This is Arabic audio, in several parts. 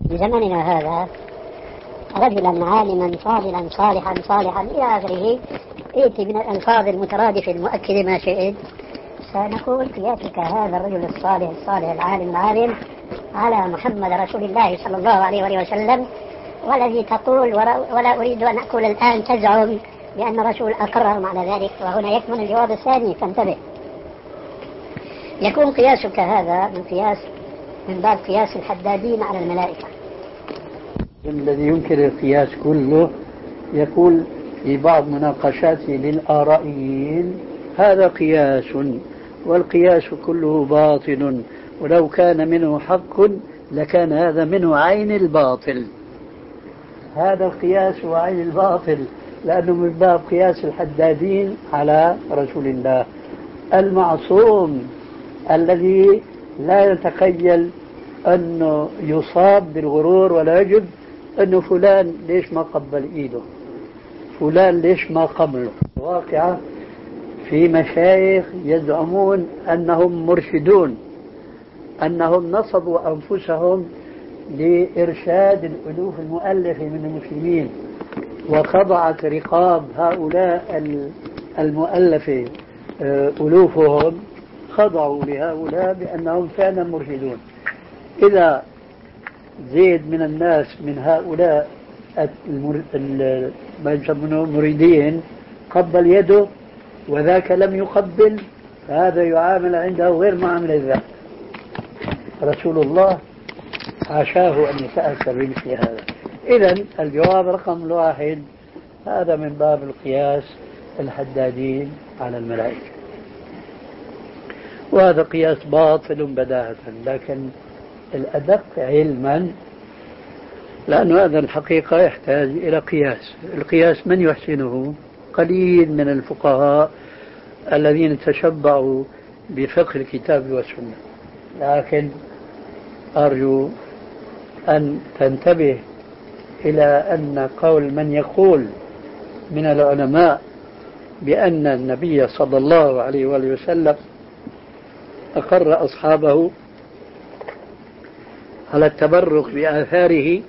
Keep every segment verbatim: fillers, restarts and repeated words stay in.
في زمننا هذا رجلا عالما فاضلا صالحا صالحا إلى آخره، ائت من الألفاظ المترادفة المؤكد ما شئت، سنقول قياسك هذا الرجل الصالح الصالح العالم العالم على محمد رسول الله صلى الله عليه وآله وسلم، والذي تقول ولا أريد أن أقول الآن تزعم بأن الرسول أقرهم على ذلك، وهنا يكمن الجواب الثاني فانتبه. يكون قياسك هذا من قياس من باب قياس الحدادين على الملائكة. الذي ينكر القياس كله يقول في بعض مناقشاته للآرائيين هذا قياس، والقياس كله باطل، ولو كان منه حق لكان هذا منه عين الباطل. هذا القياس هو عين الباطل، لأنه من باب قياس الحدادين على رسول الله المعصوم الذي لا يتخيل أنه يصاب بالغرور ولا يجب أنه فلان ليش ما قبل إيده، فلان ليش ما قبله. واقعة في مشايخ يزعمون أنهم مرشدون، أنهم نصبوا أنفسهم لإرشاد الألوف المؤلفة من المسلمين، وخضعت رقاب هؤلاء المؤلفة ألوفهم، خضعوا لهؤلاء بأنهم فعلا مرشدون. إذا زيد من الناس من هؤلاء ما يسمونه المريدين قبل يده وذاك لم يقبل، فهذا يعامل عنده غير معاملة ذاك. رسول الله حاشاه أن يتأثر بمثل هذا. إذن الجواب رقم واحد، هذا من باب القياس الحدادين على الملائكة، وهذا قياس باطل بداهة، لكن الأدق علما، لأن هذا الحقيقة يحتاج إلى قياس. القياس من يحسنه؟ قليل من الفقهاء الذين تشبعوا بفقه الكتاب والسنة. لكن أرجو أن تنتبه إلى أن قول من يقول من العلماء بأن النبي صلى الله عليه وآله وسلم أقر أصحابه على التبرك بآثاره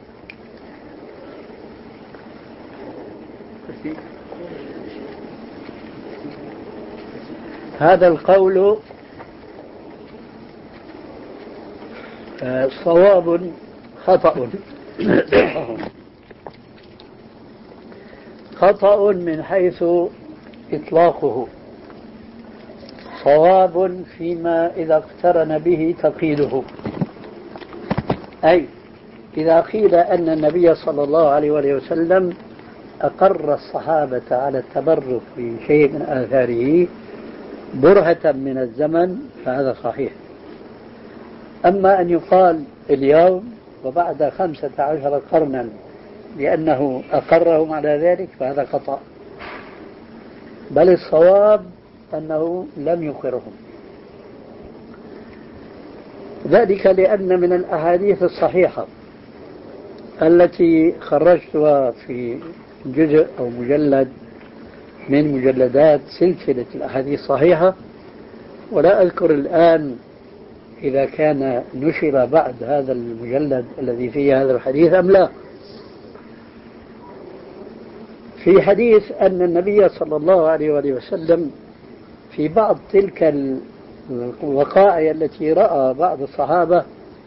هذا القول صواب خطأ خطأ من حيث إطلاقه، صواب فيما إذا اقترن به تقييده. أي إذا قيل أن النبي صلى الله عليه وسلم أقر الصحابة على التبرك بشيء من آثاره برهة من الزمن فهذا صحيح. أما أن يقال اليوم وبعد خمسة عشر قرنا لأنه أقرهم على ذلك فهذا خطأ، بل الصواب أنه لم يقرهم، ذلك لأن من الأحاديث الصحيحة التي خرجتها في جزء أو مجلد من مجلدات سلسلة الأحاديث الصحيحة، ولا أذكر الآن إذا كان نشر بعد هذا المجلد الذي فيه هذا الحديث أم لا، في حديث أن النبي صلى الله عليه وآله وسلم في بعض تلك الوقائع التي رأى بعض الصحابة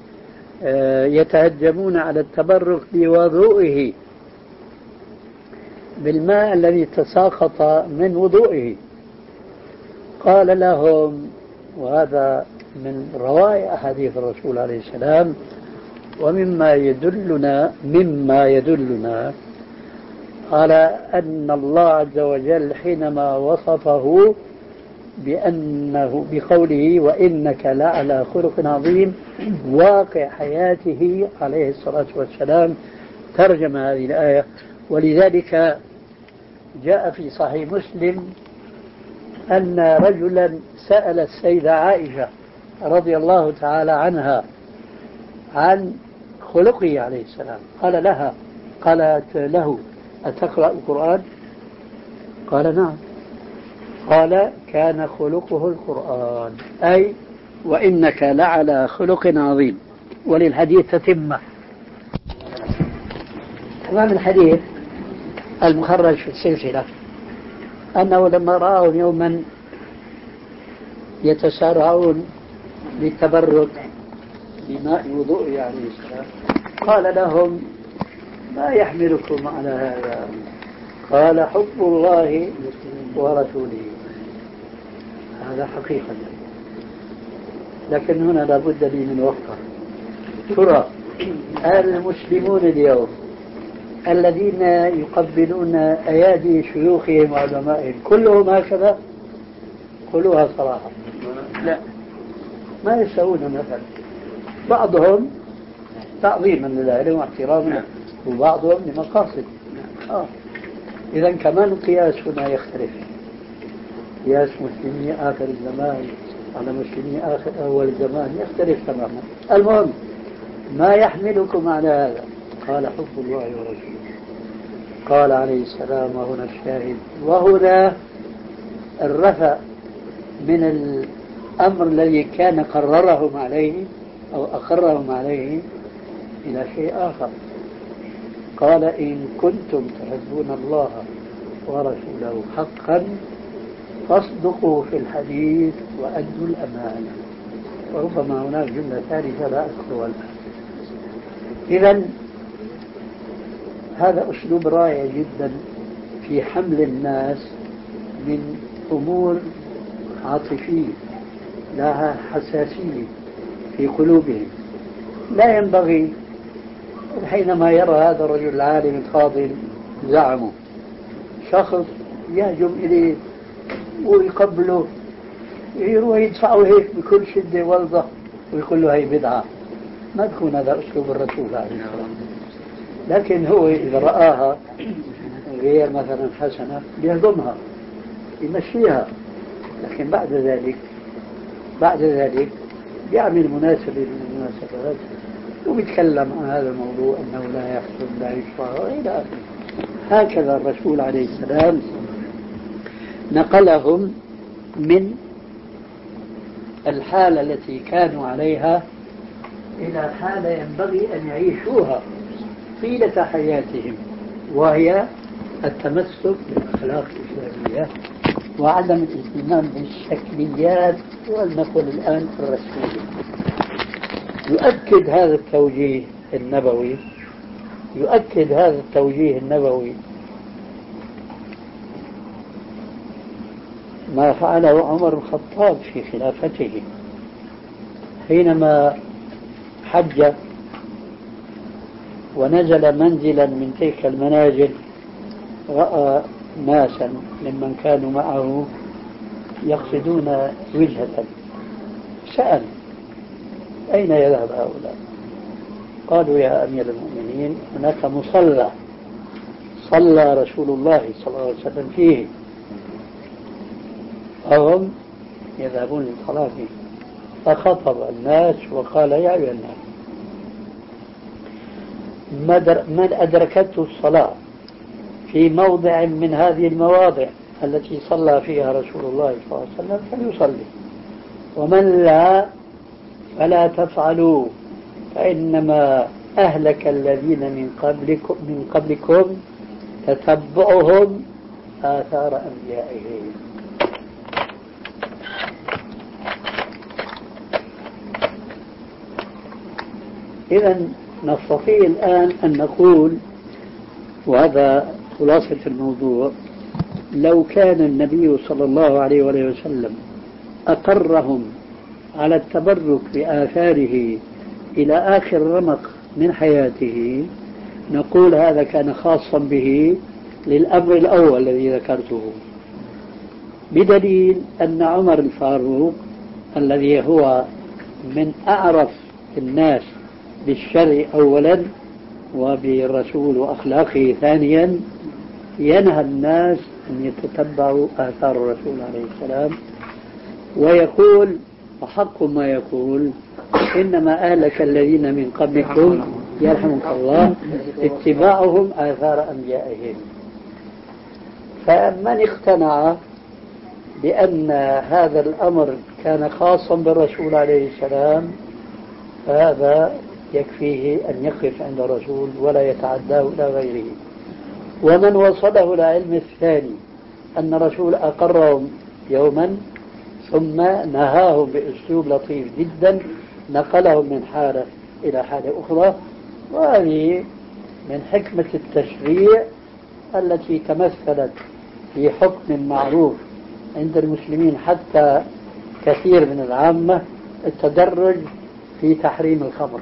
يتهجمون على التبرك بوضوئه بالماء الذي تساقط من وضوئه، قال لهم، وهذا من روائع أحاديث الرسول عليه السلام ومما يدلنا مما يدلنا على أن الله عز وجل حينما وصفه بأنه بقوله وإنك لعلى خلق عظيم واقع حياته عليه الصلاة والسلام ترجم هذه الآية. ولذلك جاء في صحيح مسلم أن رجلا سأل السيدة عائشة رضي الله تعالى عنها عن خلقه عليه السلام، قال لها قالت له أتقرأ القرآن؟ قال نعم. قال كان خلقه القرآن، أي وإنك لعلى خلق عظيم. وللحديث تتمة تمام الحديث المخرج في السلسلة أنه لما رأوا يوما يتسارعون للتبرك بماء وضوء عليه السلام قال لهم ما يحملكم على هذا؟ قال حب الله ورسوله. هذا حقيقة، لكن هنا لابد لي من وقفة. ترى المسلمون اليوم الذين يقبلون أيادي شيوخهم وعلمائهم كلهم هكذا؟ قولوها صراحة. لا، ما يسوون مثلا. بعضهم تعظيما لله واحتراما وبعضهم لمقاصد. آه. إذا كمان القياس هنا يختلف. قياس مسلمي آخر الزمان على مسلمي آخر أول الزمان يختلف تماما. المهم ما يحملكم على هذا؟ قال حب الله ورسوله. قال عليه السلام وهنا الشاهد، وهنا الرفع من الأمر الذي كان قررهم عليه أو أقرهم عليه إلى شيء آخر. قال إن كنتم تحبون الله ورسوله حقا فاصدقوا في الحديث وأدوا الأمانة. وربما هناك جملة ثالثة لا أذكرها الآن. إذن هذا أسلوب رائع جدا في حمل الناس من أمور عاطفية لها حساسية في قلوبهم. لا ينبغي حينما يرى هذا الرجل العالم الفاضل زعمه شخص يهجم إليه ويقبله يروح يدفعه هيك بكل شدة والضة ويقول له هي بدعة، ما تكون هذا أسلوب الرسول عليه السلام. لكن هو إذا رآها غير مثلا حسنة بيهضمها يمشيها، لكن بعد ذلك بعد ذلك بيعمل مناسبة من المناسبات وبيتكلم عن هذا الموضوع أنه لا يحصل لا يشفع وإلى آخره. هكذا الرسول عليه السلام نقلهم من الحالة التي كانوا عليها إلى حالة ينبغي أن يعيشوها طيلة حياتهم، وهي التمسك بالأخلاق الإسلامية وعدم الاهتمام بالشكليات ولنقل الآن الرسمية. يؤكد هذا التوجيه النبوي يؤكد هذا التوجيه النبوي ما فعله عمر بن الخطاب في خلافته حينما حج ونزل منزلا من تلك المنازل رأى ناسا ممن كانوا معه يقصدون وجهة، سأل أين يذهب هؤلاء؟ قالوا يا أمير المؤمنين هناك مصلى صلى رسول الله صلى الله عليه وسلم فيه، فهم يذهبون للصلاة فيه. فخطب الناس وقال يا أيها الناس من أدركته الصلاة في موضع من هذه المواضع التي صلى فيها رسول الله صلى الله عليه وسلم فليصلي، ومن لا فلا تفعلوا فإنما أهلك الذين من قبلكم من قبلكم تتبعهم آثار أنبيائهم. إذن نستطيع الآن أن نقول، وهذا خلاصة الموضوع، لو كان النبي صلى الله عليه وسلم أقرهم على التبرك بآثاره إلى آخر رمق من حياته نقول هذا كان خاصا به للأمر الأول الذي ذكرته، بدليل أن عمر الفاروق الذي هو من أعرف الناس بالشرع أولا وبالرسول وأخلاقه ثانيا ينهى الناس أن يتتبعوا آثار الرسول عليه السلام، ويقول وحق ما يقول إنما أهلك الذين من قبلكم يرحمك الله اتباعهم آثار أنبيائهم. فمن اقتنع بأن هذا الأمر كان خاصا بالرسول عليه السلام فهذا يكفيه أن يقف عند الرسول ولا يتعداه إلى غيره. ومن وصله العلم الثاني أن الرسول أقرهم يوما ثم نهاهم بأسلوب لطيف جدا، نقلهم من حالة إلى حالة أخرى، وهذه من حكمة التشريع التي تمثلت في حكم معروف عند المسلمين حتى كثير من العامة، التدرج في تحريم الخمر،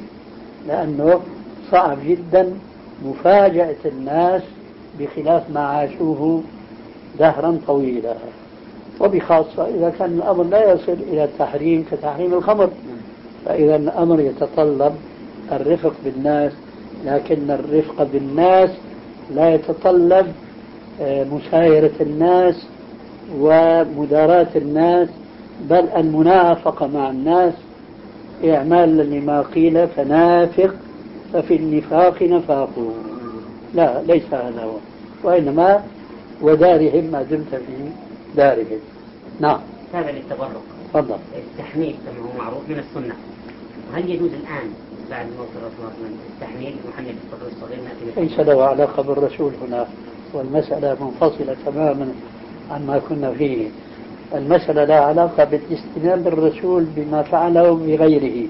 لأنه صعب جدا مفاجأة الناس بخلاف ما عاشوه دهرا طويلا، وبخاصة إذا كان الأمر لا يصل إلى التحريم كتحريم الخمر، فإذا الأمر يتطلب الرفق بالناس، لكن الرفق بالناس لا يتطلب مسايرة الناس ومداراة الناس، بل المنافقة مع الناس، إعمال لما قيل فنافق ففي النفاق نفاق. لا، ليس هذا هو، وإنما ودارهم ما دمت في دارهم. نعم. هذا للتبرك. تفضل. التحميل كما هو معروف من السنة، هل يجوز الآن بعد موت الرسول صلى الله عليه وسلم التحميل محمد الصغير الصغير نأتي؟ ليس له علاقة بالرسول هنا، والمسألة منفصلة تماما عن ما كنا فيه. المسألة لا علاقة بالاستنان بالرسول بما فعله بغيره،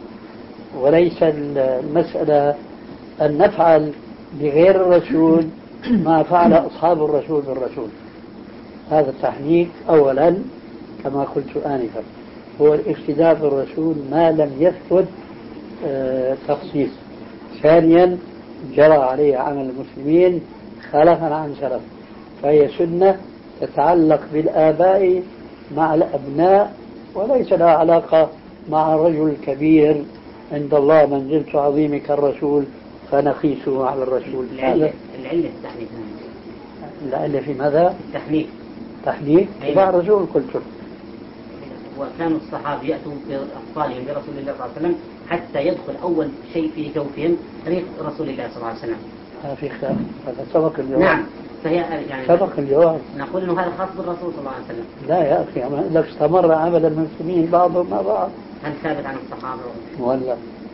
وليس المسألة أن نفعل بغير الرسول ما فعل أصحاب الرسول بالرسول. هذا التحنيك أولا كما قلت آنفا هو الاقتداء بالرسول ما لم يثبت آه تخصيص. ثانيا جرى عليه عمل المسلمين خلفا عن سلف، فهي سنة تتعلق بالآباء مع الأبناء، وليس لها علاقة مع الرجل الكبير عند الله منزلة عظيم كالرسول فنقيسه على الرسول. العلة العلة التحنيك. العلة في ماذا؟ التحنيك. تحنيك تبع الرسول قلت. وكانوا الصحابة يأتوا بأطفالهم برسول الله صلى الله عليه وسلم حتى يدخل أول شيء في جوفهم ريق رسول الله صلى الله عليه وسلم. هذا في خلاف، هذا سبق الجواب. نعم، فهي يعني سبق الجواب. نقول إنه هذا خاص بالرسول صلى الله عليه وسلم. لا يا أخي، لو استمر عمل المسلمين بعضهم مع بعض. هل ثابت عن الصحابة؟ ولا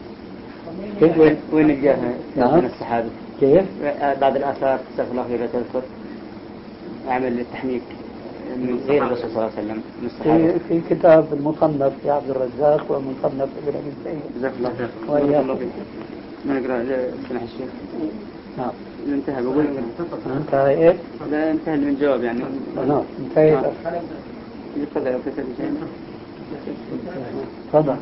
كيف وين وين جاء نعم. من الصحابة؟ كيف؟ بعض الآثار استغفر الله فيها تذكر عمل التحنيك من غير الرسول صلى الله عليه وسلم من الصحابة. في, في كتاب المصنف لعبد الرزاق ومصنف ابن أبي شيبة. جزاك الله خير. وإياكم. ما نقرأ سمح الشيخ. نعم. انتهى بقول. انتهى إيه؟ لا انتهى من جواب يعني. نعم انتهى. يتفضل يا كتاب شيء. تفضل.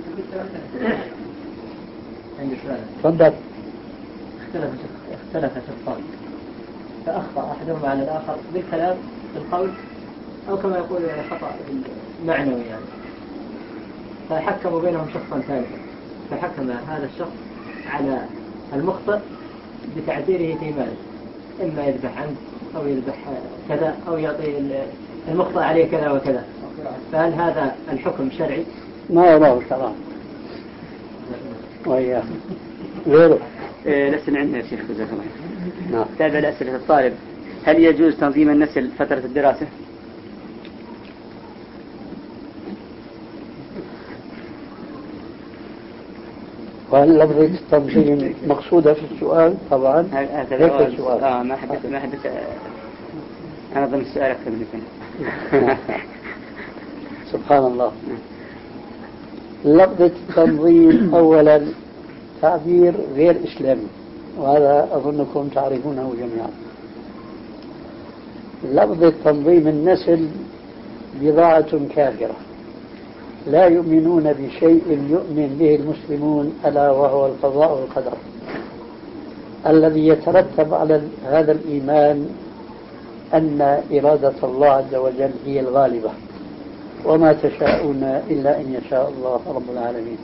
عندي سؤال. تفضل. اختلف اختلف شخصان فأخطأ أحدهم على الآخر بالكلام في القول أو كما يقول خطأ معنوي يعني، فحكموا بينهم شخصا ثالثا، فحكم هذا الشخص على المخطئ بتعذيره في ماله، إما يذبح عنه أو يذبح كذا أو يعطي المخطئ عليه كذا وكذا، فهل هذا الحكم شرعي؟ ما يراه الشرع. وإياه غيره. إيه لسنا عندنا يا شيخ جزاك الله. نعم. تابع لأسئلة الطالب، هل يجوز تنظيم النسل فترة الدراسة؟ وهل لفظة التنظيم مقصودة في السؤال؟ طبعا هكذا السؤال. آه ما حدث ما حدث أنا ضمن السؤال أكثر من كذا. سبحان الله. لفظة التنظيم أولا تعبير غير إسلامي، وهذا أظنكم تعرفونه جميعا. لفظة تنظيم النسل بضاعة كافرة لا يؤمنون بشيء يؤمن به المسلمون ألا وهو القضاء والقدر، الذي يترتب على هذا الإيمان أن إرادة الله عز وجل هي الغالبة، وما تشاءون إلا أن يشاء الله رب العالمين.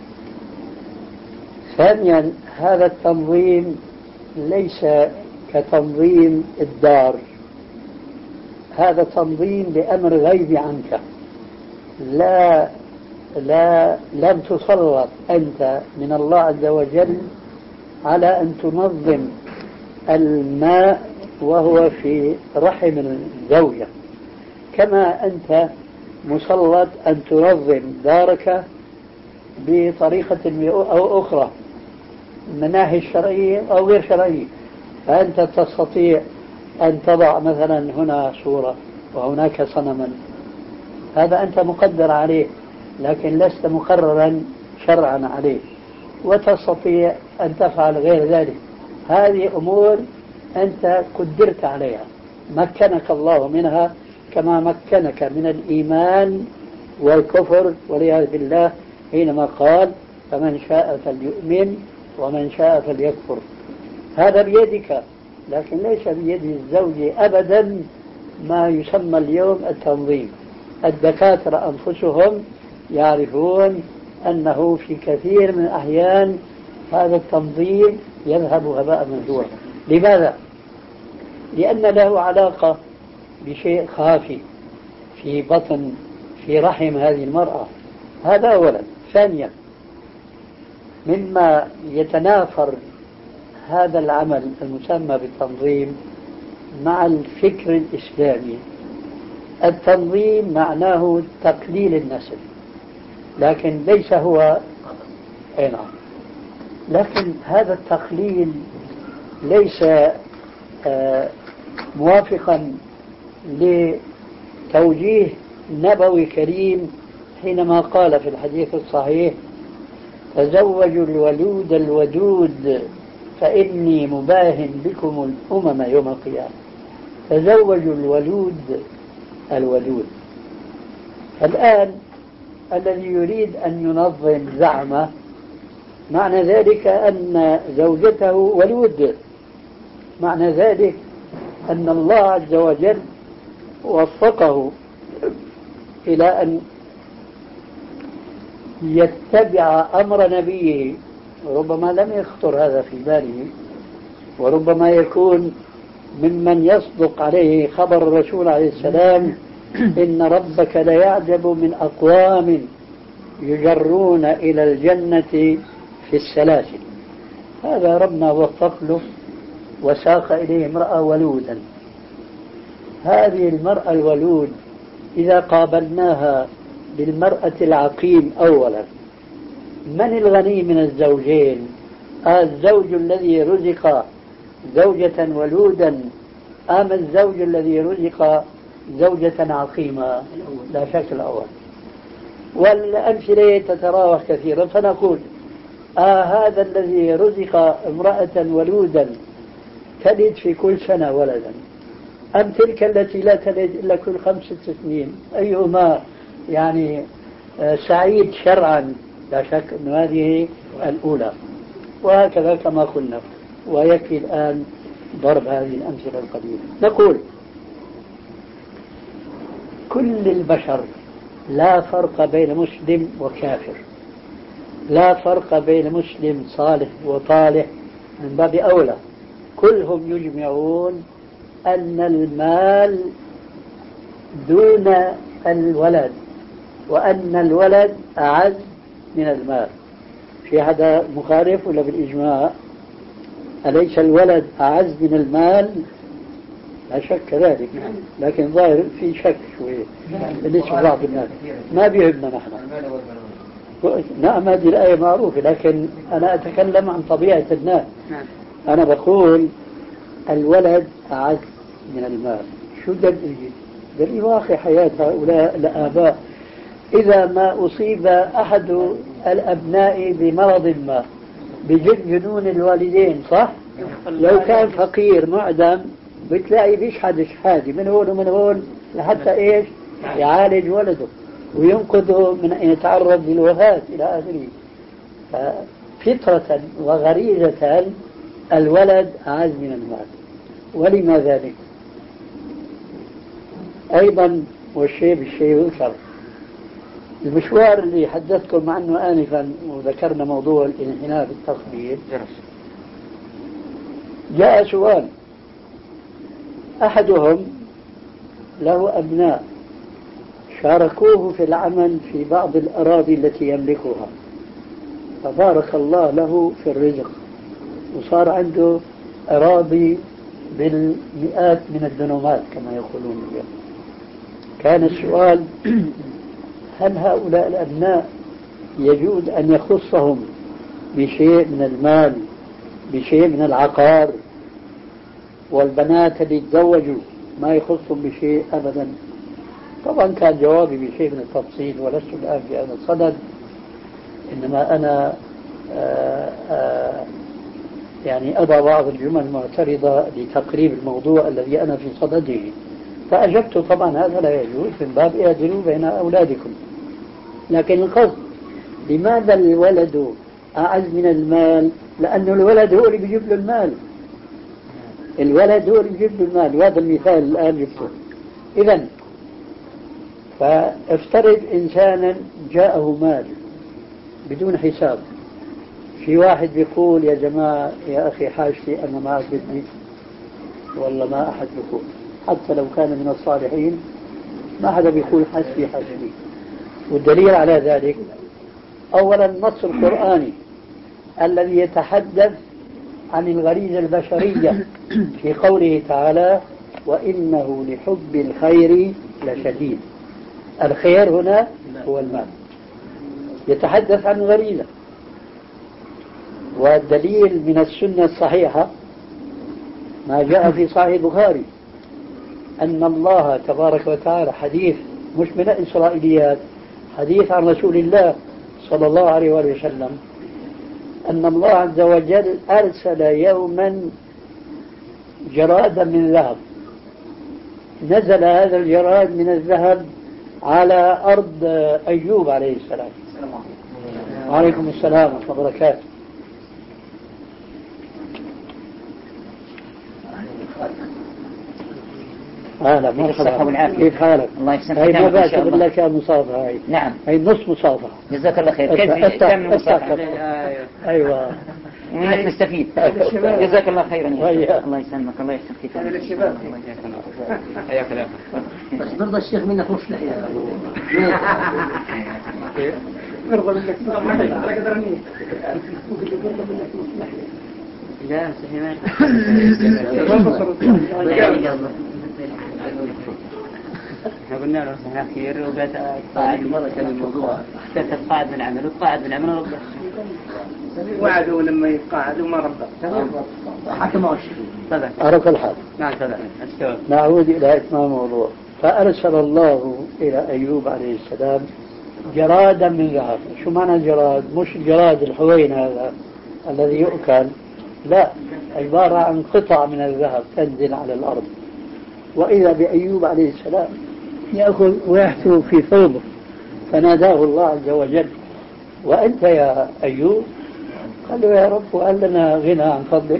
ثانيا هذا التنظيم ليس كتنظيم الدار، هذا تنظيم بأمر غيب عنك، لا لا لم تسلط أنت من الله عز وجل على أن تنظم الماء وهو في رحم الزوجة، كما أنت مسلط أن تنظم دارك بطريقة أو أخرى من الناحية الشرعية أو غير شرعية. فأنت تستطيع أن تضع مثلا هنا صورة وهناك صنما، هذا أنت مقدر عليه لكن لست مقررا شرعا عليه، وتستطيع أن تفعل غير ذلك. هذه أمور أنت قدرت عليها، مكنك الله منها كما مكنك من الإيمان والكفر والعياذ بالله حينما قال فمن شاء فليؤمن ومن شاء فليكفر. هذا بيدك، لكن ليس بيد الزوج أبدا ما يسمى اليوم التنظيم. الدكاترة أنفسهم يعرفون أنه في كثير من الأحيان هذا التنظيم يذهب هباء منثورا. لماذا؟ لأن له علاقة بشيء خافي في بطن في رحم هذه المرأة، هذا أولا. ثانيا، مما يتنافر هذا العمل المسمى بالتنظيم مع الفكر الإسلامي. التنظيم معناه تقليل النسل، لكن ليس هو أي نعم، لكن هذا التقليل ليس آه موافقا لتوجيه نبوي كريم حينما قال في الحديث الصحيح تزوجوا الولود الودود فإني مباهن بكم الأمم يوم القيامة. تزوجوا الولود الودود. الآن الذي يريد أن ينظم زعمه معنى ذلك أن زوجته ولود، معنى ذلك أن الله عز وجل وفقه إلى أن يتبع أمر نبيه. ربما لم يخطر هذا في باله، وربما يكون ممن يصدق عليه خبر الرسول عليه السلام إن ربك ليعجب من أقوام يجرون إلى الجنة في السلاسل. هذا ربنا وفق له وساق إليه امرأة ولودا. هذه المرأة الولود إذا قابلناها بالمرأة العقيم أولا، من الغني من الزوجين؟ الزوج الذي رزق زوجة ولودا أم الزوج الذي رزق زوجة عقيمة؟ لا شك الأول. والأمثلة تتراوح كثيرا، فنقول آه هذا الذي رزق امرأة ولودا تلد في كل سنة ولدا، أم تلك التي لا تلد إلا كل خمسة سنين؟ أيهما يعني آه سعيد شرعا؟ لا شك أن هذه الأولى. وهكذا كما قلنا، ويكفي الآن ضرب هذه الأمثلة القليلة. نقول كل البشر لا فرق بين مسلم وكافر، لا فرق بين مسلم صالح وطالح، من باب أولى كلهم يجمعون أن المال دون الولد، وأن الولد أعز من المال. في هذا مخالف ولا بالإجماع؟ أليس الولد أعز من المال؟ لا شك ذلك، لكن ظاهر في شك شوية بالنسبة لبعض الناس، ما بيهمنا نحن. نعم هذه الآية معروفة، لكن أنا أتكلم عن طبيعة الناس. أنا بقول الولد أعز من المال. شو دليل؟ دليل واقع حياة هؤلاء الآباء. إذا ما أصيب أحد الأبناء بمرض ما بجد جنون الوالدين، صح؟ لو كان فقير معدم بتلاقي بيشحد شحادي من هون ومن هون لحتى إيش يعالج ولده وينقذه من أن يتعرض للوفاة إلى آخره. ففطرة وغريزة الولد أعز من المال. ولما ذلك؟ أيضا والشيء بالشيء يذكر. المشوار اللي حدثتكم عنه آنفا وذكرنا موضوع الانحناء بالتقبيل، جاء سؤال. أحدهم له أبناء شاركوه في العمل في بعض الأراضي التي يملكها، فبارك الله له في الرزق وصار عنده أراضي بالمئات من الدنومات كما يقولون اليوم. كان السؤال هل هؤلاء الأبناء يجوز أن يخصهم بشيء من المال، بشيء من العقار، والبنات اللي تزوجوا ما يخصهم بشيء أبدا. طبعا كان جوابي بشيء من التفصيل، ولست الآن في هذا الصدد، إنما أنا آآ آآ يعني أضع بعض الجمل المعترضة لتقريب الموضوع الذي أنا في صدده، فأجبت طبعا هذا لا يجوز من باب اعدلوا بين أولادكم. لكن القصد لماذا الولد أعز من المال؟ لأنه الولد هو اللي بيجيب له المال، الولد هو اللي بيجيب له المال، وهذا المثال الآن جبته. إذن فافترض إنسانا جاءه مال بدون حساب، في واحد بيقول يا جماعة يا أخي حاجتي أنا ما عاد بدي والله ما أحد بيقول، حتى لو كان من الصالحين ما حدا بيقول حسبي حسبي. والدليل على ذلك أولا النص القرآني الذي يتحدث عن الغريزة البشرية في قوله تعالى وإنه لحب الخير لشديد. الخير هنا هو المال، يتحدث عن الغريزة. والدليل من السنة الصحيحة ما جاء في صحيح البخاري أن الله تبارك وتعالى، حديث مش من الإسرائيليات، حديث عن رسول الله صلى الله عليه وآله وسلم، أن الله عز وجل أرسل يوما جرادا من ذهب، نزل هذا الجراد من الذهب على أرض أيوب عليه السلام. وعليكم السلام ورحمة الله وبركاته. هلا مرحبا، كيف حالك؟ الله يحسن هاي ما بعتبر لك مصافحة، هاي نعم هاي نص مصافحة. جزاك الله خير. كيف تعمل مصافحة؟ أيوة منك نستفيد. جزاك الله خيرا يا الله يسلمك، الله يحسن فيك. هذا للشباب. حياك الله. بس برضه الشيخ منك مش لحية. برضه منك على قدر النية. لا صحيح. احنا قلنا له صحيح خير وقالت قاعد مرة كان الموضوع احتفت قاعد من العمل وقاعد من العمل وربط وعدوا لما يقاعدوا ما ربط حكموا الشيء. عرف الحال. نعم تمام. نعود إلى إتمام الموضوع. فأرسل الله إلى أيوب عليه السلام جرادا من ذهب. شو معنى الجراد؟ مش الجراد الحوين هذا الذي يؤكل، لا، عبارة عن قطع من الذهب تنزل على الأرض. وإذا بأيوب عليه السلام يأخذ ويحثو في ثوبه، فناداه الله عز وجل وأنت يا أيوب؟ قال له يا رب وهل لنا غنى عن فضلك؟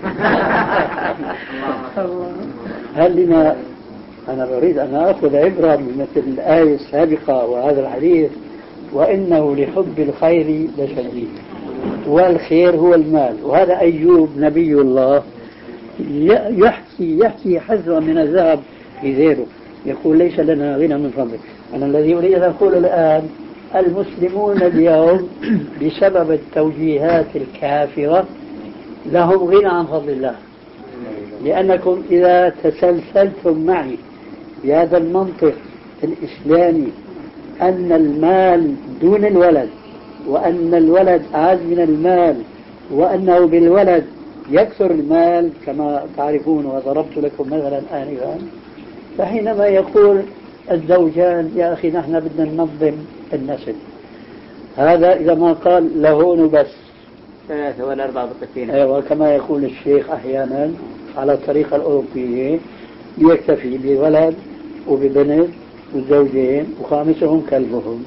هل لنا، أنا أريد أن أخذ عبرة بمثل الآية السابقة وهذا الحديث وإنه لحب الخير لشديد، والخير هو المال. وهذا أيوب نبي الله يحكي يحكي حذرا من الذهب في ذيره، يقول ليس لنا غنى من فضلك. أنا الذي أريد أن أقول الآن المسلمون اليوم بسبب التوجيهات الكافرة لهم غنى عن فضل الله، لأنكم إذا تسلسلتم معي بهذا المنطق الإسلامي أن المال دون الولد، وأن الولد أعز من المال، وأنه بالولد يكثر المال كما تعرفون وضربت لكم مثلا آنفا، فحينما يقول الزوجان يا أخي نحن بدنا ننظم النسل، هذا إذا ما قال لهون بس ثلاثة ولا أربعة بطفين، أيوة كما يقول الشيخ أحيانا على الطريقة الأوروبية يكتفي بولد وببنت وزوجين وخامسهم كلبهم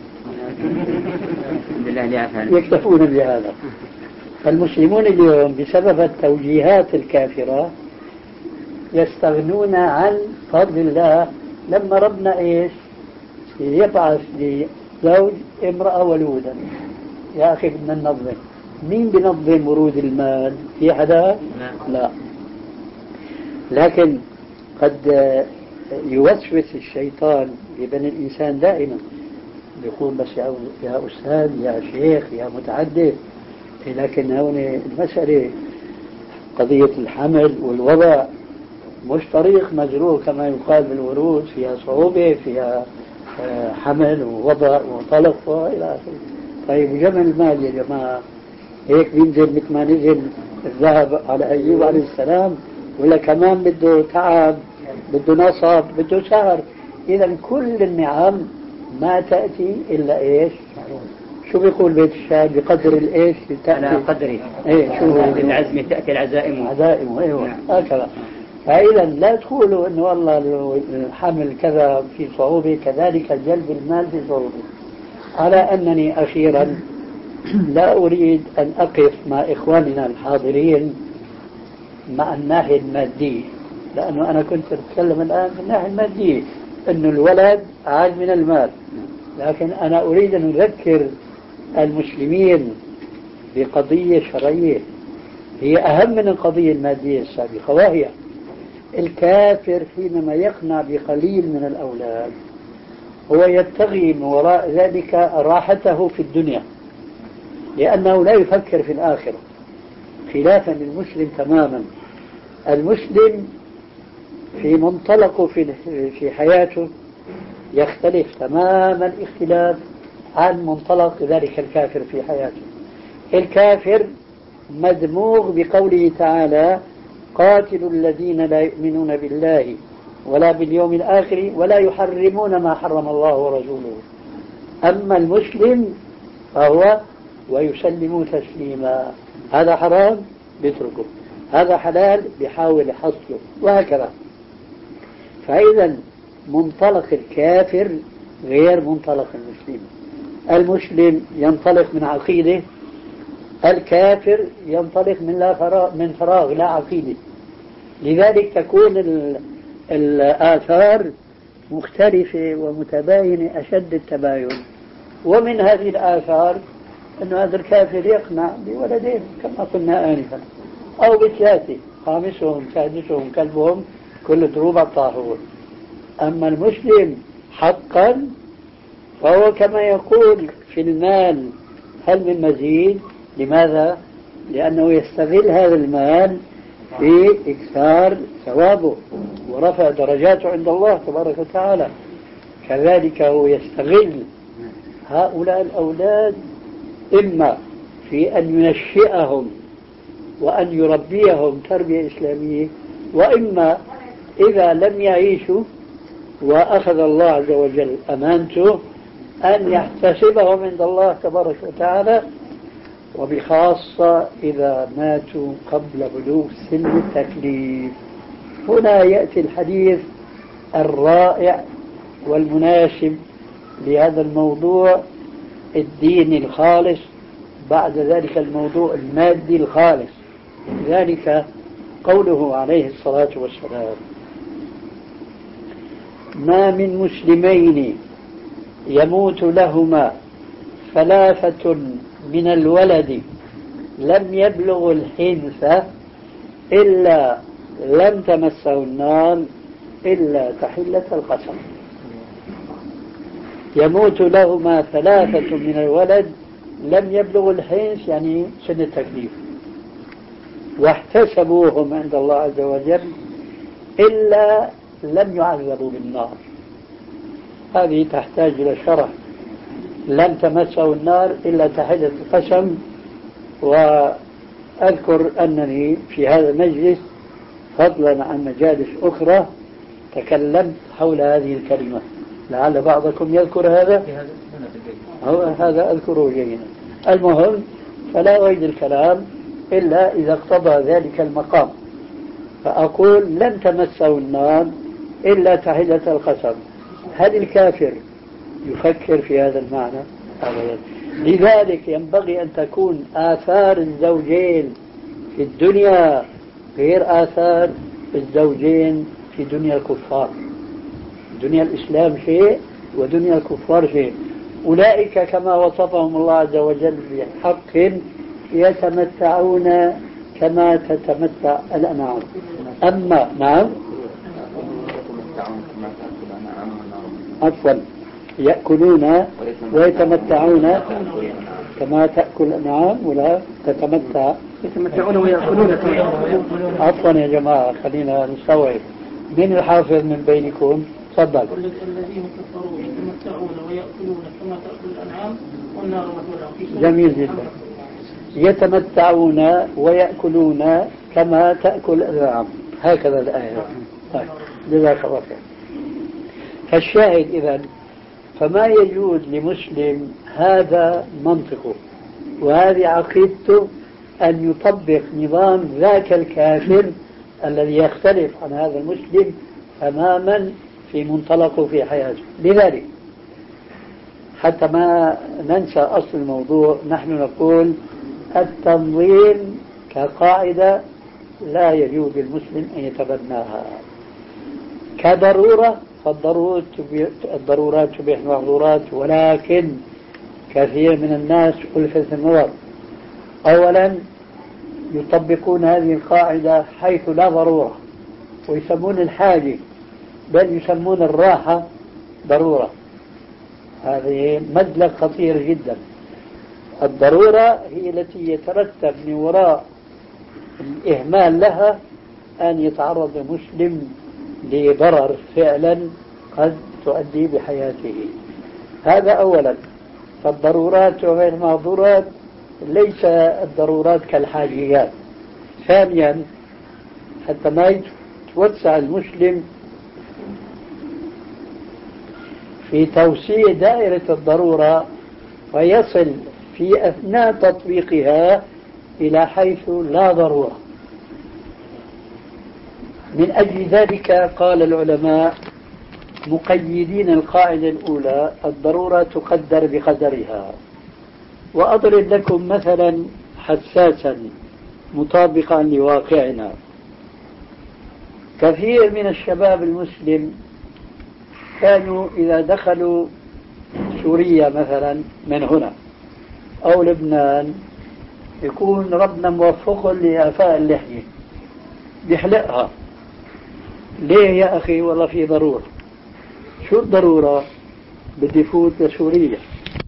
يكتفون بهذا. فالمسلمون اليوم بسبب التوجيهات الكافرة يستغنون عن فضل الله. لما ربنا إيش يبعث لزوج امرأة ولودا، يا أخي بدنا ننظم، مين بنظم ورود المال؟ في حدا؟ لا. لكن قد يوسوس الشيطان لبني الإنسان دائما، يقول بس يا أستاذ يا شيخ يا متعدد، لكن هون المسألة قضية الحمل والوضع مش طريق مجروح كما يقال بالورود، فيها صعوبة، فيها حمل ووضع وطلق وإلى آخره. طيب وجمع المال يا جماعة هيك بينزل مثل ما نزل الذهب على أيوب عليه السلام، ولا كمان بده تعب، بده نصب، بده سهر؟ إذا كل النعم ما تأتي إلا إيش؟ شو بيقول بيت الشعر؟ بقدر الإيش تأتي على قدره. إيه شو بالعزم تأتي العزائم. عزائم أيوة هكذا. فإذا لا تقولوا إنه والله الحمل كذا في صعوبة، كذلك جلب المال في صعوبة. على أنني أخيرا لا أريد أن أقف مع إخواننا الحاضرين مع الناحية المادية، لأنه أنا كنت أتكلم الآن من الناحية المادية أنه الولد أعز من المال، لكن أنا أريد أن أذكر المسلمين بقضية شرعية هي أهم من القضية المادية السابقة، وهي الكافر حينما يقنع بقليل من الأولاد هو يبتغي من وراء ذلك راحته في الدنيا، لأنه لا يفكر في الآخرة، خلافا للمسلم تماما. المسلم في منطلقه في في حياته يختلف تماما اختلاف عن منطلق ذلك الكافر في حياته. الكافر مدموغ بقوله تعالى: قاتلوا الذين لا يؤمنون بالله ولا باليوم الآخر ولا يحرمون ما حرم الله ورسوله. أما المسلم فهو ويسلموا تسليما، هذا حرام بيتركه، هذا حلال بيحاول يحصله، وهكذا. فإذا منطلق الكافر غير منطلق المسلم. المسلم ينطلق من عقيدة، الكافر ينطلق من لا فراغ من فراغ لا عقيدة. لذلك تكون الآثار مختلفة ومتباينة أشد التباين. ومن هذه الآثار أن هذا الكافر يقنع بولدين كما قلنا آنفا، أو بثلاثة، خامسهم سادسهم كلبهم كل دروب الطاهور. أما المسلم حقا فهو كما يقول في المال: هل من مزيد؟ لماذا؟ لأنه يستغل هذا المال في إكثار ثوابه ورفع درجاته عند الله تبارك وتعالى. كذلك هو يستغل هؤلاء الأولاد إما في أن ينشئهم وأن يربيهم تربية إسلامية، وإما إذا لم يعيشوا وأخذ الله عز وجل أمانته أن يحتسبهم عند الله تبارك وتعالى، وبخاصة إذا ماتوا قبل بلوغ سن التكليف. هنا يأتي الحديث الرائع والمناسب لهذا الموضوع الديني الخالص بعد ذلك الموضوع المادي الخالص، ذلك قوله عليه الصلاة والسلام: ما من مسلمين يموت لهما ثلاثة من الولد لم يبلغ الحنث إلا لم تمسه النار إلا تحلة القسم. يموت لهما ثلاثة من الولد لم يبلغ الحنث يعني سن التكليف، واحتسبوهم عند الله عز وجل إلا لم يعذبوا بالنار. هذه تحتاج إلى شرح. لم تمسه النار إلا تحلة القسم. وأذكر أنني في هذا المجلس فضلا عن مجالس أخرى تكلمت حول هذه الكلمة، لعل بعضكم يذكر هذا، هذا أذكره جيدا. المهم فلا أعيد الكلام إلا إذا اقتضى ذلك المقام، فأقول لن تمسه النار إلا تحلة القسم. هل الكافر يفكر في هذا المعنى؟ أبدا. لذلك ينبغي أن تكون آثار الزوجين في الدنيا غير آثار الزوجين في دنيا الكفار. دنيا الإسلام شيء ودنيا الكفار شيء. أولئك كما وصفهم الله عز وجل بحق يتمتعون كما تتمتع الأنعام. أما نعم عفوا يأكلون ويتمتعون كما تأكل الأنعام ولا تتمتع يتمتعون ويأكلون. عفوا يا جماعة خلينا نستوعب. من الحافظ من بينكم؟ تفضل. الذين كفروا يتمتعون ويأكلون كما تأكل الأنعام والنار مثواهم. جميل جدا. يتمتعون ويأكلون كما تأكل الأنعام، هكذا الآية. طيب جزاك الله خير. فالشاهد إذن فما يجوز لمسلم هذا منطقه وهذه عقيدته أن يطبق نظام ذاك الكافر الذي يختلف عن هذا المسلم تماما في منطلقه في حياته. لذلك حتى ما ننسى أصل الموضوع، نحن نقول التنظيم كقاعدة لا يجوز للمسلم أن يتبناها كضرورة، فالضرورات الضرورات تبيح المحظورات، ولكن كثير من الناس ألفت النظر أولا يطبقون هذه القاعدة حيث لا ضرورة ويسمون الحاجة بل يسمون الراحة ضرورة. هذه مدلل خطير جدا. الضرورة هي التي يترتب من وراء الإهمال لها أن يتعرض المسلم لضرر فعلا قد تؤدي بحياته. هذا أولا. فالضرورات وغير المحظورات ليس الضرورات كالحاجيات. ثانيا حتى ما يتوسع المسلم في توسيع دائرة الضرورة ويصل في أثناء تطبيقها إلى حيث لا ضرورة. من أجل ذلك قال العلماء مقيدين القاعدة الأولى الضرورة تقدر بقدرها. وأضرب لكم مثلا حساسا مطابقا لواقعنا. كثير من الشباب المسلم كانوا إذا دخلوا سوريا مثلا من هنا أو لبنان يكون ربنا موفق لإعفاء اللحية بيحلقها. ليه يا أخي؟ والله في ضرورة. شو الضرورة؟ بدي فوت لسوريا.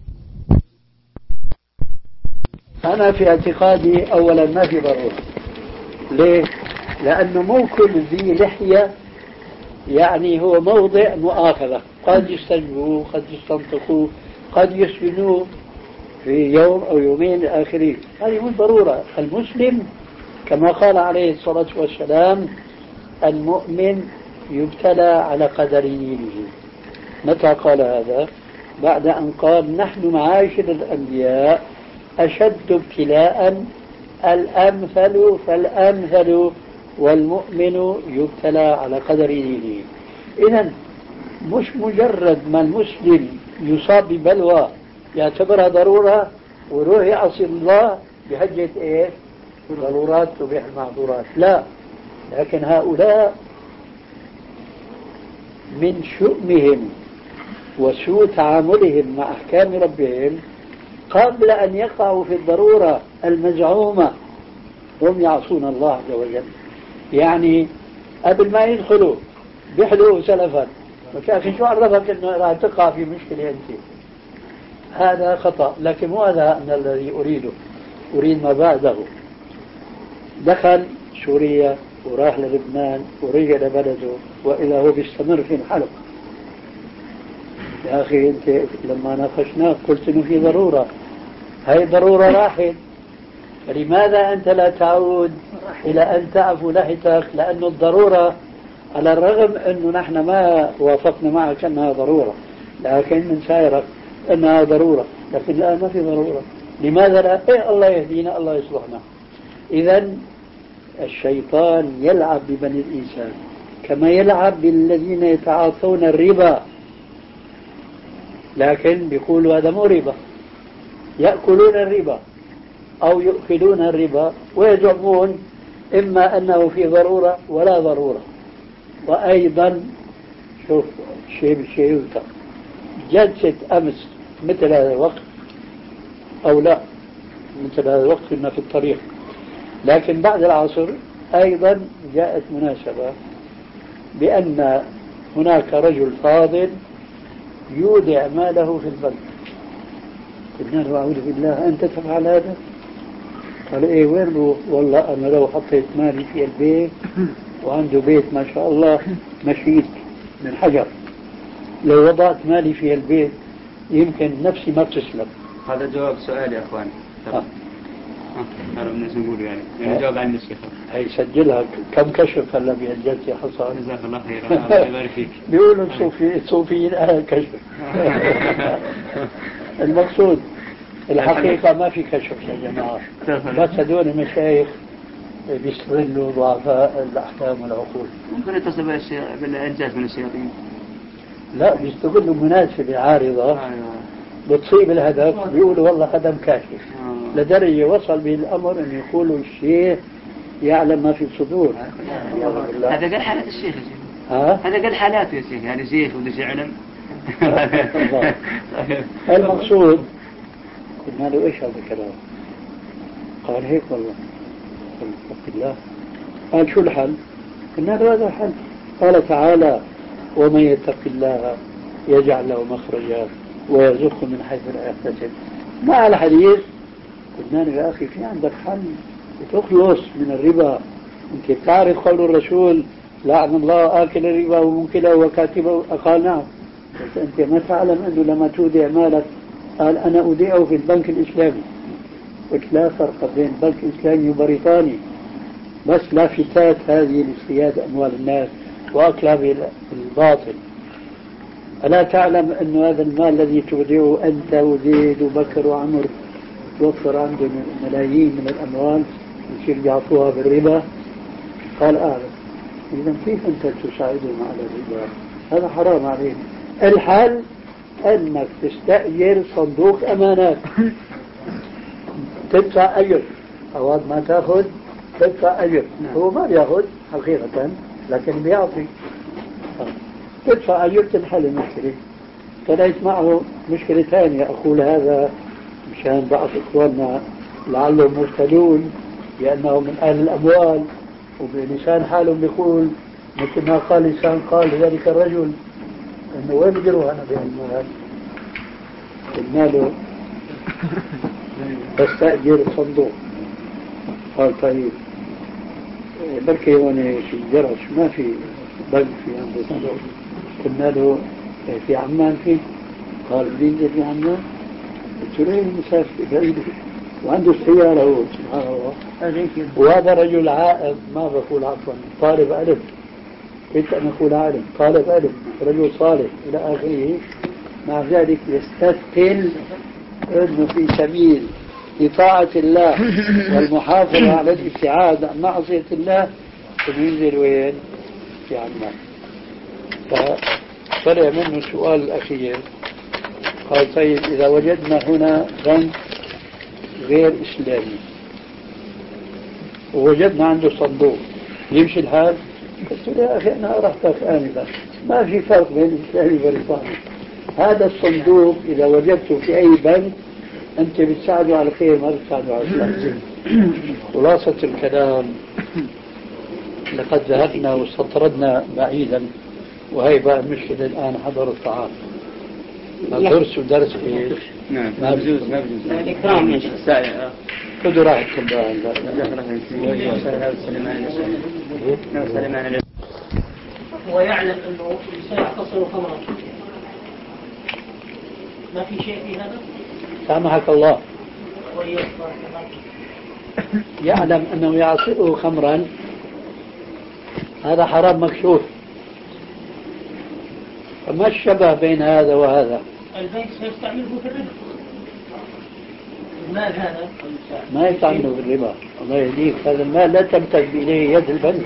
أنا في اعتقادي أولا ما في ضرورة. ليه؟ لأنه مو كل ذي لحية يعني هو موضع مؤاخذة، قد يستجبوه قد يستنطقوه قد يسجنوه في يوم أو يومين آخرين. هذه مو ضرورة. المسلم كما قال عليه الصلاة والسلام المؤمن يبتلى على قدر دينه. متى قال هذا؟ بعد أن قال نحن معاشر الأنبياء أشد ابتلاء الأمثل فالأمثل والمؤمن يبتلى على قدر دينه. إذن مش مجرد ما المسلم يصاب ببلوى يعتبرها ضرورة ويروح يعصي الله بحجة إيه؟ ضرورات تبيح المعذورات. لا، لكن هؤلاء من شؤمهم وسوء تعاملهم مع أحكام ربهم قبل أن يقعوا في الضرورة المزعومة هم يعصون الله عز وجل. يعني قبل ما يدخلوا بيحلوا سلفا. أخي شو عرفك أنه راح تقع في مشكلة أنت؟ هذا خطأ. لكن مو هذا أن الذي أريده، أريد ما بعده. دخل سوريا وراح للبنان ورجع لبلده وإذا هو بيستمر في الحلق. يا أخي أنت لما ناقشناك قلت إنه في ضرورة، هاي ضرورة راحت، فلماذا أنت لا تعود إلى أن تعفو لحيتك؟ لأن الضرورة على الرغم أنه نحن ما وافقنا معك أنها ضرورة، لكن من سائرك أنها ضرورة، لكن الآن ما في ضرورة. لماذا لا؟ إيه الله يهدينا الله يصلحنا. إذن الشيطان يلعب ببني الإنسان كما يلعب بالذين يتعاطون الربا، لكن بيقولوا هذا مو ربا، يأكلون الربا أو يؤكلون الربا ويزعمون إما أنه في ضرورة ولا ضرورة. وأيضا شوف شيء بالشيء يوثق، جلسة أمس مثل هذا الوقت أو لا مثل هذا الوقت كنا في الطريق، لكن بعد العصر أيضا جاءت مناسبة بأن هناك رجل فاضل يودع ماله في البنك. قلنا له أعوذ بالله أنت تفعل هذا؟ قال إيه وين له؟ والله أنا لو حطيت مالي في البيت وعنده بيت ما شاء الله مشيت من حجر لو وضعت مالي في البيت يمكن نفسي ما بتسلم. هذا جواب سؤال يا أخوان. آه. أنا الناس نقول يعني يعني جواب عن الشيخ. هي سجلها كم كشف هلا بهالجلسة يا حصان. جزاك الله خير. الله يبارك فيك. بيقولوا الصوفي الصوفيين أهل كشف. المقصود الحقيقة ما في كشف يا جماعة، بس هذول المشايخ بيستغلوا ضعفاء الأحكام والعقول. ممكن يتصل بالإنجاز من الشياطين. لا بيستغلوا مناسبة عارضة أيوة. بتصيب الهدف، بيقولوا والله هذا مكاشف. لدرجة وصل به الأمر أن يقولوا الشيخ يعلم ما في الصدور. هذا قال حالات الشيخ يا شيخ. ها؟ هذا قال حالاته يا شيخ، يعني شيخ وده شيء علم. المقصود قلنا له ايش هذا الكلام؟ قال هيك والله. قلت اتق الله. قال شو الحل؟ قلنا له هذا الحل. قال تعالى ومن يتق الله يجعل له مخرجا ويرزقه من حيث لا يحتسب. مع الحديث قلنا له يا اخي في عندك حل تخلص من الربا. انت بتعرف قول الرسول لعن الله آكل الربا ومنكله وكاتبه. قال نعم. بس أنت ما تعلم أنه لما تودع مالك، قال أنا أودعه في البنك الإسلامي. قلت لا فرق بين بنك إسلامي وبريطاني، بس لافتات هذه لاصطياد أموال الناس وأكلها بالباطل. ألا تعلم أن هذا المال الذي تودعه أنت وزيد وبكر وعمر توفر عنده ملايين من الأموال يصير يعطوها بالربا؟ قال أعلم. إذا كيف أنت تساعدهم على الربا؟ هذا حرام عليهم. الحل أنك تستأجر صندوق أمانات تدفع أجر، أواد ما تأخذ تدفع أجر. هو ما بيأخذ حقيقة لكن بيعطي، تدفع أجر تنحل المشكلة. طلعت معه مشكلة ثانية. أقول هذا مشان بعض إخواننا لعلهم مبتلون لأنهم من أهل الأموال وبلسان حالهم بيقول مثل ما قال لسان قال ذلك الرجل انه وين بديروها انا بهالمال؟ قلنا له بستأجر صندوق. قال طيب بركي هون في جرش ما في بنك في عنده صندوق. قلنا له في عمان في؟ قال بينزل في عمان. قلت له مسافر بعيد وعنده السيارة هو سبحان الله. وهذا رجل عائد ما بقول عفوا طالب علم، كنت أن أقول عالم طالب علم رجل صالح إلى آخره. مع ذلك يستثقل أنه في سبيل إطاعة الله والمحافظة على الابتعاد عن معصية الله ينزل وين؟ في عمان. فطلع منه السؤال الأخير. قال طيب إذا وجدنا هنا بنك غير إسلامي ووجدنا عنده صندوق يمشي الحال؟ قلت له يا أخي أنا أرحتك آنفا ما في فرق بين الإسلامي والبريطاني. هذا الصندوق إذا وجدته في أي بنك أنت بتساعده على الخير ما بتساعده على الشر. خلاصة الكلام لقد ذهبنا واستطردنا بعيدا وهي بقى المشكلة الآن حضر الطعام. الدرس ودرس ايش؟ نعم ما بجوز ما بجوز الإكرام يا شيخ سائل. خذوا راحتكم بقى. هو يعلم أنه سيعتصر خمرا، ما في شيء في هذا؟ سامحك الله. يعلم أنه يعصره خمرا، هذا حرام مكشوف. فما الشبه بين هذا وهذا؟ البنك سيستعمله في الربا. المال هذا ما يستعمله في الربا. الله يهديك. هذا المال لا تمتد إليه يد البنك.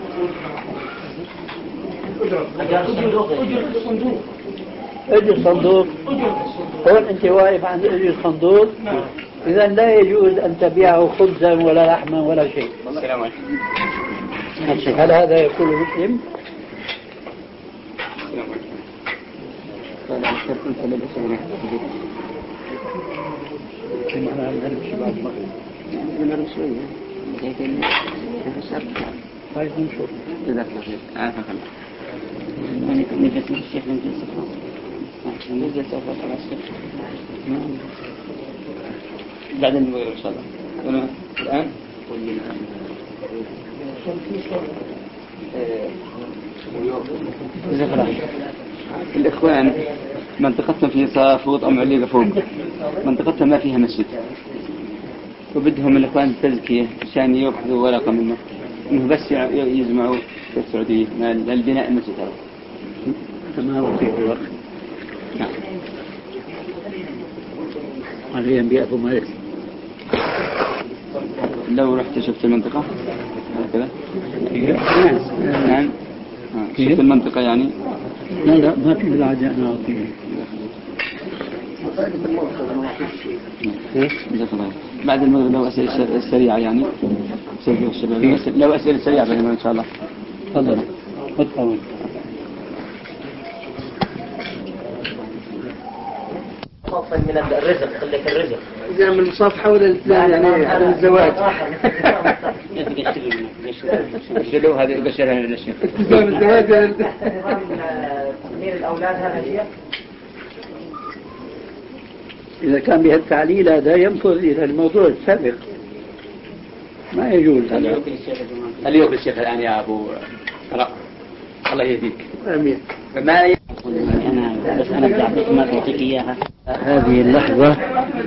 أجر الصندوق. أجر الصندوق. هون أنت واقف عند أجر الصندوق. إذا لا يجوز أن تبيعه خبزا ولا لحما ولا شيء. السلام عليكم. هل هذا يقول مسلم؟ أنا نلبس بعد المغرب. نلبس شوية. طيب نشوف. جزاك الله خير. عافاك الله. نجلس الشيخ نجلس نجلس على الشيخ. بعد المغرب إن شاء الله. الآن جزاك الله خير. الإخوان منطقتهم في صافوط أو معلقة فوق، منطقتهم ما فيها مسجد، وبدهم الإخوان التزكية عشان يأخذوا ورقة منه إنه بس يجمعوا في السعودية للبناء المسجد هذا. تمام في الوقت. نعم. عليهم بيأخذوا ما يكفي. لو رحت شفت المنطقة هكذا. نعم. نعم. شفت المنطقة يعني. لا لا ما في بالعادة أنا أعطيه. بعد المغرب لو أسئلة سريعة يعني لو أسئلة سريعة بينما إن شاء الله. تفضل تفضل. خوفا من الرزق خليك الرزق إذا من المصاف حول الإسلام يعني على الزواج. شلو هذه البشرة للشيخ. التزام الزواج. تنمير الأولاد هذا شيء. إذا كان بها التعليل هذا ينفذ إلى الموضوع السابق ما يجوز هذا. هل يوكل الشيخ الآن يا أبو رق الله يهديك. آمين. ما أنا بس أنا بدي أعطيك ما تعطيك إياها. هذه اللحظة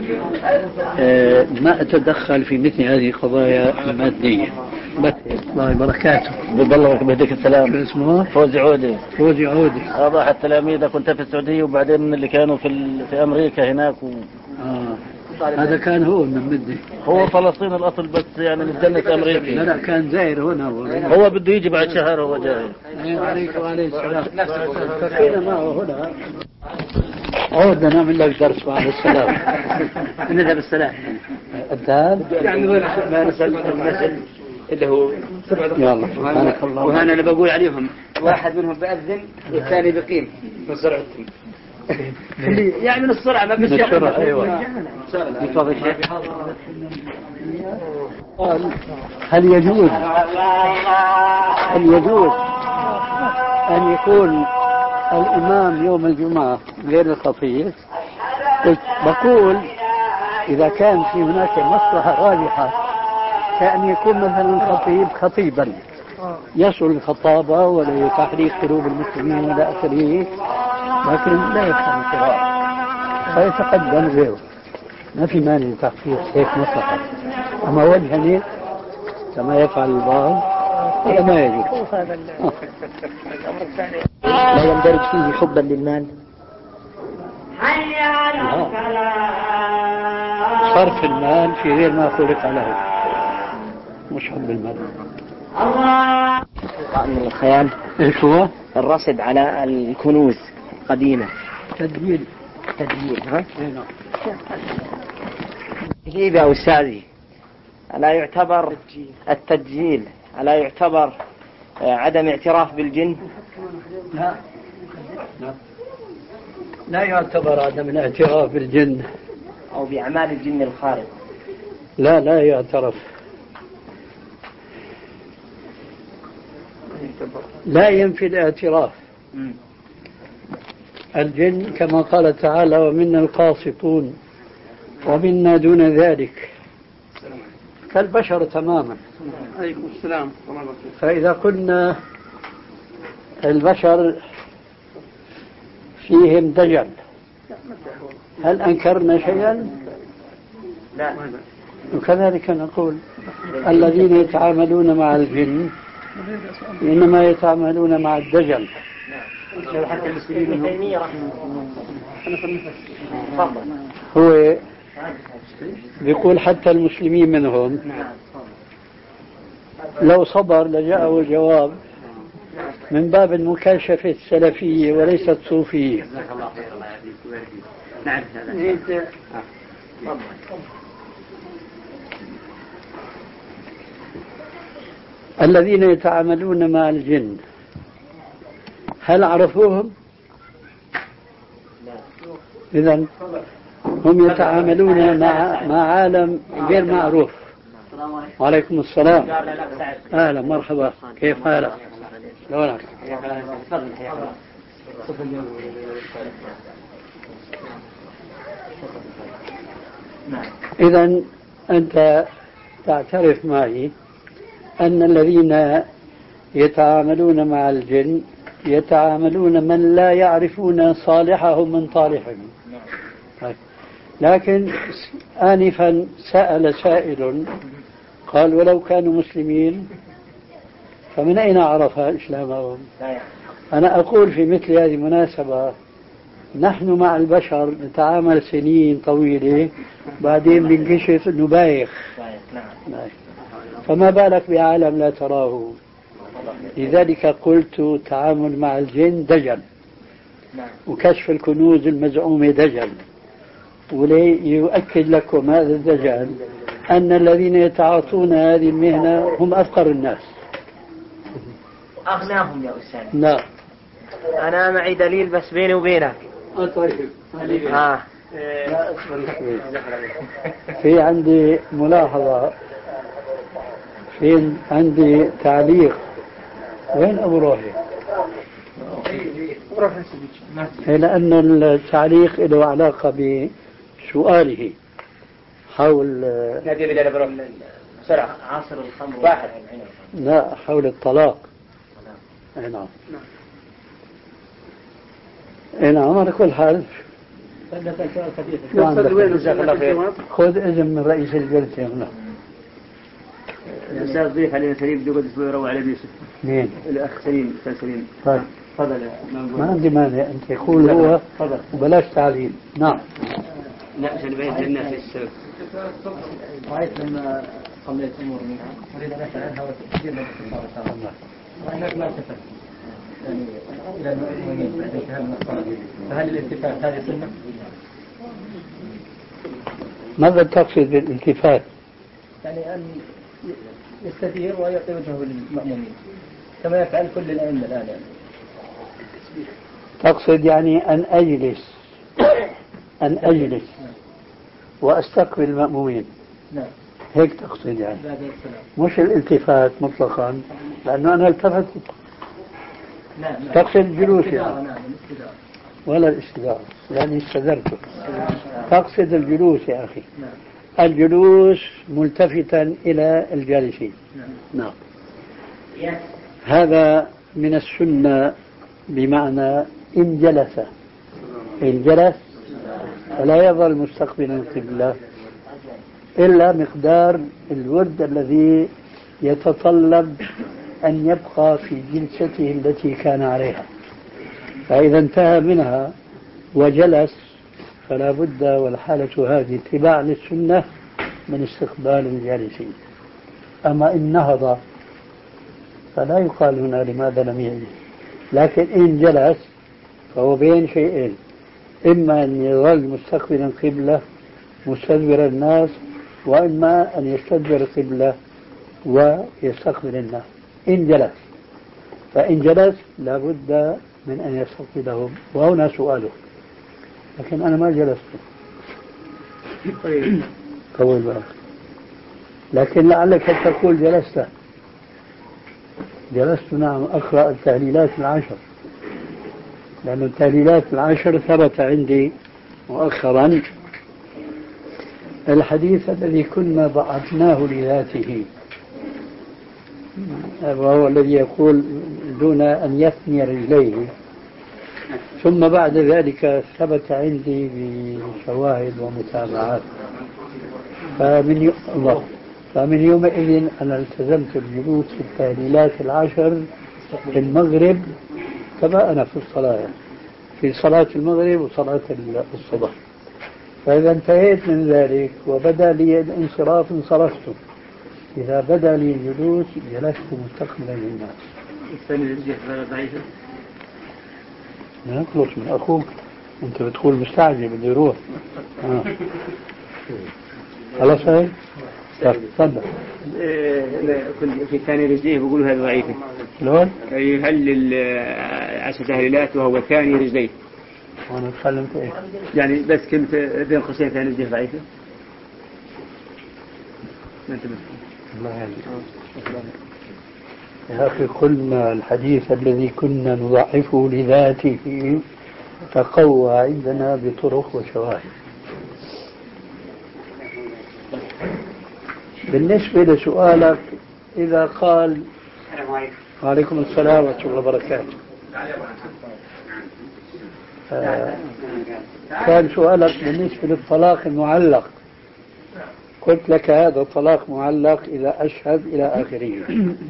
آه ما أتدخل في مثل هذه القضايا المادية. الله وبركاته. بالله بهديك السلام. شو اسمه؟ فوزي عودي. فوزي عودي. هذا أحد تلاميذه كنت في السعودية وبعدين من اللي كانوا في ال... في أمريكا هناك و... آه. هذا كان هو من مدة. هو فلسطين الأصل بس يعني من جنة أمريكي. لا لا كان زائر هنا هو. هو بده يجي بعد شهر هو جاي. عليكم وعليه السلام. فكينا معه هنا. عودنا نعمل لك درس بعد السلام. نذهب السلام. الدال. يعني ما نسأل المسأل اللي هو يلا سبحانك الله. وهنا أنا بقول عليهم واحد منهم بأذن والثاني بقيم من سرعتهم. يعني من السرعة ما بس السرعة أيوة. تفضل الشيخ. هل يجوز هل يجوز أن يكون الإمام يوم الجمعة غير الخطيب؟ قلت بقول إذا كان في هناك مصلحة راجحة كأن يكون مثلا الخطيب خطيبا يصل الخطابة ولا تحريك قلوب المسلمين إلى آخره، لكن لا يفهم القراءة فيتقدم غيره، ما في مانع تحقيق هيك مصلحة. أما وجهني كما يفعل البعض هذا ما يجوز. لا يندرج فيه حبا للمال. صرف المال في غير ما خلق له مش حب المال. من الخيال ايش هو؟ الرصد على الكنوز القديمة. تدليل. تدليل ها؟ تجيب يا أستاذي ألا يعتبر التدجيل ألا يعتبر عدم اعتراف بالجن؟ لا لا لا يعتبر عدم الاعتراف بالجن أو بأعمال الجن الخارق. لا لا يعترف، لا ينفي الاعتراف. الجن كما قال تعالى ومنا القاسطون ومنا دون ذلك كالبشر تماما. عليكم السلام. فإذا قلنا البشر فيهم دجل هل أنكرنا شيئا؟ لا. وكذلك نقول الذين يتعاملون مع الجن إنما يتعاملون مع الدجل. حتى المسلمين هو بيقول حتى المسلمين منهم لو صبر لجاءه الجواب من باب المكاشفة السلفية وليست صوفية. نعم. الذين يتعاملون مع الجن هل عرفوهم؟ إذن هم يتعاملون مع مع عالم غير معروف. وعليكم السلام. أهلا مرحبا، كيف حالك؟ لونك؟ إذن أنت تعترف معي أن الذين يتعاملون مع الجن يتعاملون من لا يعرفون صالحهم من طالحهم. طيب. لكن آنفا سأل سائل قال ولو كانوا مسلمين فمن أين عرف إسلامهم؟ أنا أقول في مثل هذه المناسبة نحن مع البشر نتعامل سنين طويلة بعدين بنكشف أنه بايخ، فما بالك بعالم لا تراه. لذلك قلت تعامل مع الجن دجل، وكشف الكنوز المزعومة دجل. وليؤكد لكم هذا الدجل أن الذين يتعاطون هذه المهنة هم أفقر الناس أغناهم يا أستاذ. نعم. أنا معي دليل بس بيني وبينك. آه. في عندي ملاحظة، في عندي تعليق. وين أبو روحي؟ لأن التعليق له علاقة بسؤاله حول عصر الخمر واحد. لا، حول الطلاق. اي نعم. اي نعم. على كل حال خذ اذن من رئيس الجلسة هنا. الأستاذ ضيف علينا سليم بده قد يروح على يوسف. مين؟ الأخ سليم. أستاذ سليم. طيب. تفضل. ما عندي مانع، أنت يقول هو وبلاش تعليل. نعم. لا عشان يبين للناس السبب. رأيت لما صليت أمور منها أريد أن أسأل عنها وتكثير من الاستفسار إن شاء الله. وأنك ما التفت يعني إلى المؤمنين بعد انتهاء من الصلاة، فهل الالتفات هذه سنة؟ ماذا تقصد بالالتفات؟ يعني أن يستدير ويعطي وجهه للمؤمنين كما يفعل كل الأئمة الآن. يعني تقصد يعني أن أجلس أن أجلس وأستقبل المأمومين. نعم. هيك تقصد يعني، مش الالتفات مطلقا، لأنه أنا التفت. نعم. تقصد الجلوس يعني. نعم. ولا الاستدارة يعني استدرته. تقصد الجلوس يا أخي. نعم. الجلوس ملتفتا إلى الجالسين. نعم. نعم. هذا من السنة، بمعنى إن جلس إن جلس فلا يظل مستقبلا القبلة إلا مقدار الورد الذي يتطلب أن يبقى في جلسته التي كان عليها، فإذا انتهى منها وجلس فلا بد والحالة هذه اتباع للسنة من استقبال الجالسين. أما إن نهض فلا يقال هنا لماذا لم يجلس، لكن إن جلس فهو بين شيئين، إما أن يظل مستقبلا القبلة مستدبر الناس، وإما أن يستدبر القبلة ويستقبل الناس. إن جلس، فإن جلس لا بد من أن يستقبلهم، وهنا سؤاله. لكن أنا ما جلست. طول بالك. لكن لعلك تقول جلست. جلست نعم، أقرأ التهليلات العشر، لأن التهليلات العشر ثبت عندي مؤخرا الحديث الذي كنا ضعفناه لذاته، وهو الذي يقول دون أن يثني رجليه، ثم بعد ذلك ثبت عندي بشواهد ومتابعات. فمن يوم الله فمن يومئذ أنا التزمت الجلوس في التهليلات العشر في المغرب كما أنا في الصلاة، في صلاة المغرب وصلاة الصبح. فإذا انتهيت من ذلك وبدأ لي الانصراف انصرفت، إذا بدأ لي الجلوس جلست مستقبلا للناس. الثاني الجهة ضعيفة. لا نخلص من أخوك، أنت بتقول مستعجل بده يروح. آه. خلاص هاي؟ تفضل. كنت في ثاني رجليه بقولوا هذا ضعيفة. شلون؟ يهلل عشر تهليلات وهو ثاني رجليه. وأنا تكلمت إيه؟ يعني بس كنت بين قوسين ثاني رجليه ضعيفة. ما انتبه. الله يعني. يا أخي قلنا الحديث الذي كنا نضعفه لذاته تقوى عندنا بطرق وشواهد. بالنسبة لسؤالك، إذا قال السلام عليكم وعليكم السلام ورحمة الله وبركاته، آه كان سؤالك بالنسبة للطلاق المعلق، قلت لك هذا طلاق معلق إذا أشهد إلى آخره.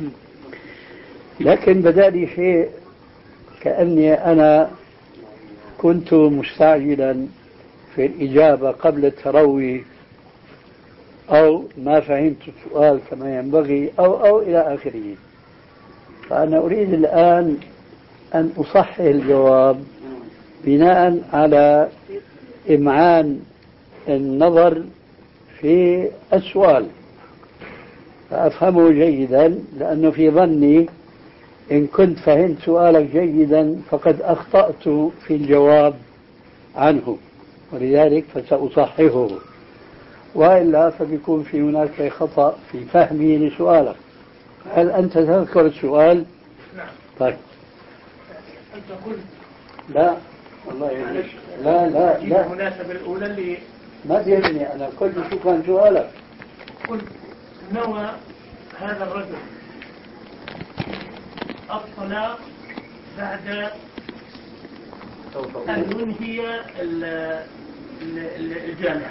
لكن بدأ لي شيء كأني أنا كنت مستعجلا في الإجابة قبل التروي، أو ما فهمت السؤال كما ينبغي، أو أو إلى آخره. فأنا أريد الآن أن أصحح الجواب بناء على إمعان النظر في السؤال فأفهمه جيدا، لأنه في ظني إن كنت فهمت سؤالك جيدا فقد أخطأت في الجواب عنه، ولذلك فسأصححه، وإلا فبيكون في هناك خطأ في فهمي لسؤالك. هل أنت تذكر السؤال؟ نعم. طيب. أنت قلت لا والله يعني. لا لا لا المناسبة الأولى اللي ما بيهمني أنا، كل شو كان سؤالك؟ قلت نوى هذا الرجل الطلاق بعد أن ينهي ال- ال- الجامعة،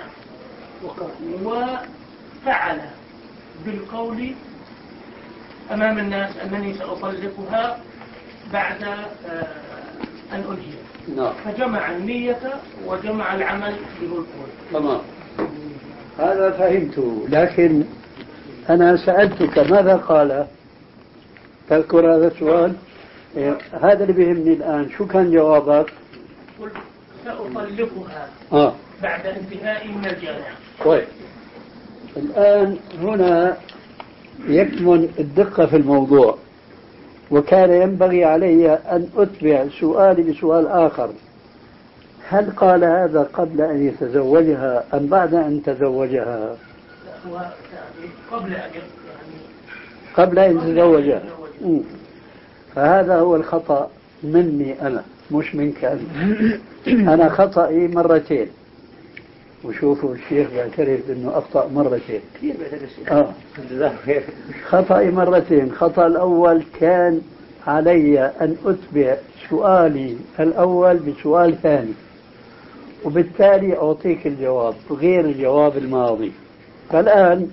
وفعل بالقول أمام الناس أنني سأطلقها بعد آه، أن أنهي. نعم. فجمع النية وجمع العمل بالقول. تمام، هذا فهمته، لكن أنا سألتك ماذا قال؟ تذكر هذا السؤال؟ إيه، هذا اللي بيهمني الآن، شو كان جوابك؟ قلت سأطلقها آه. بعد انتهائي من الجامعة. طيب، الآن هنا يكمن الدقة في الموضوع، وكان ينبغي علي أن أتبع سؤالي بسؤال آخر. هل قال هذا قبل أن يتزوجها أم بعد أن تزوجها؟ هو قبل أن يعني قبل أن تزوجها. مم. فهذا هو الخطأ مني أنا مش منك أنت. أنا خطأي مرتين، وشوفوا الشيخ يعترف أنه أخطأ مرتين. آه. خطأي مرتين. خطأ الأول كان علي أن أتبع سؤالي الأول بسؤال ثاني، وبالتالي أعطيك الجواب غير الجواب الماضي. فالآن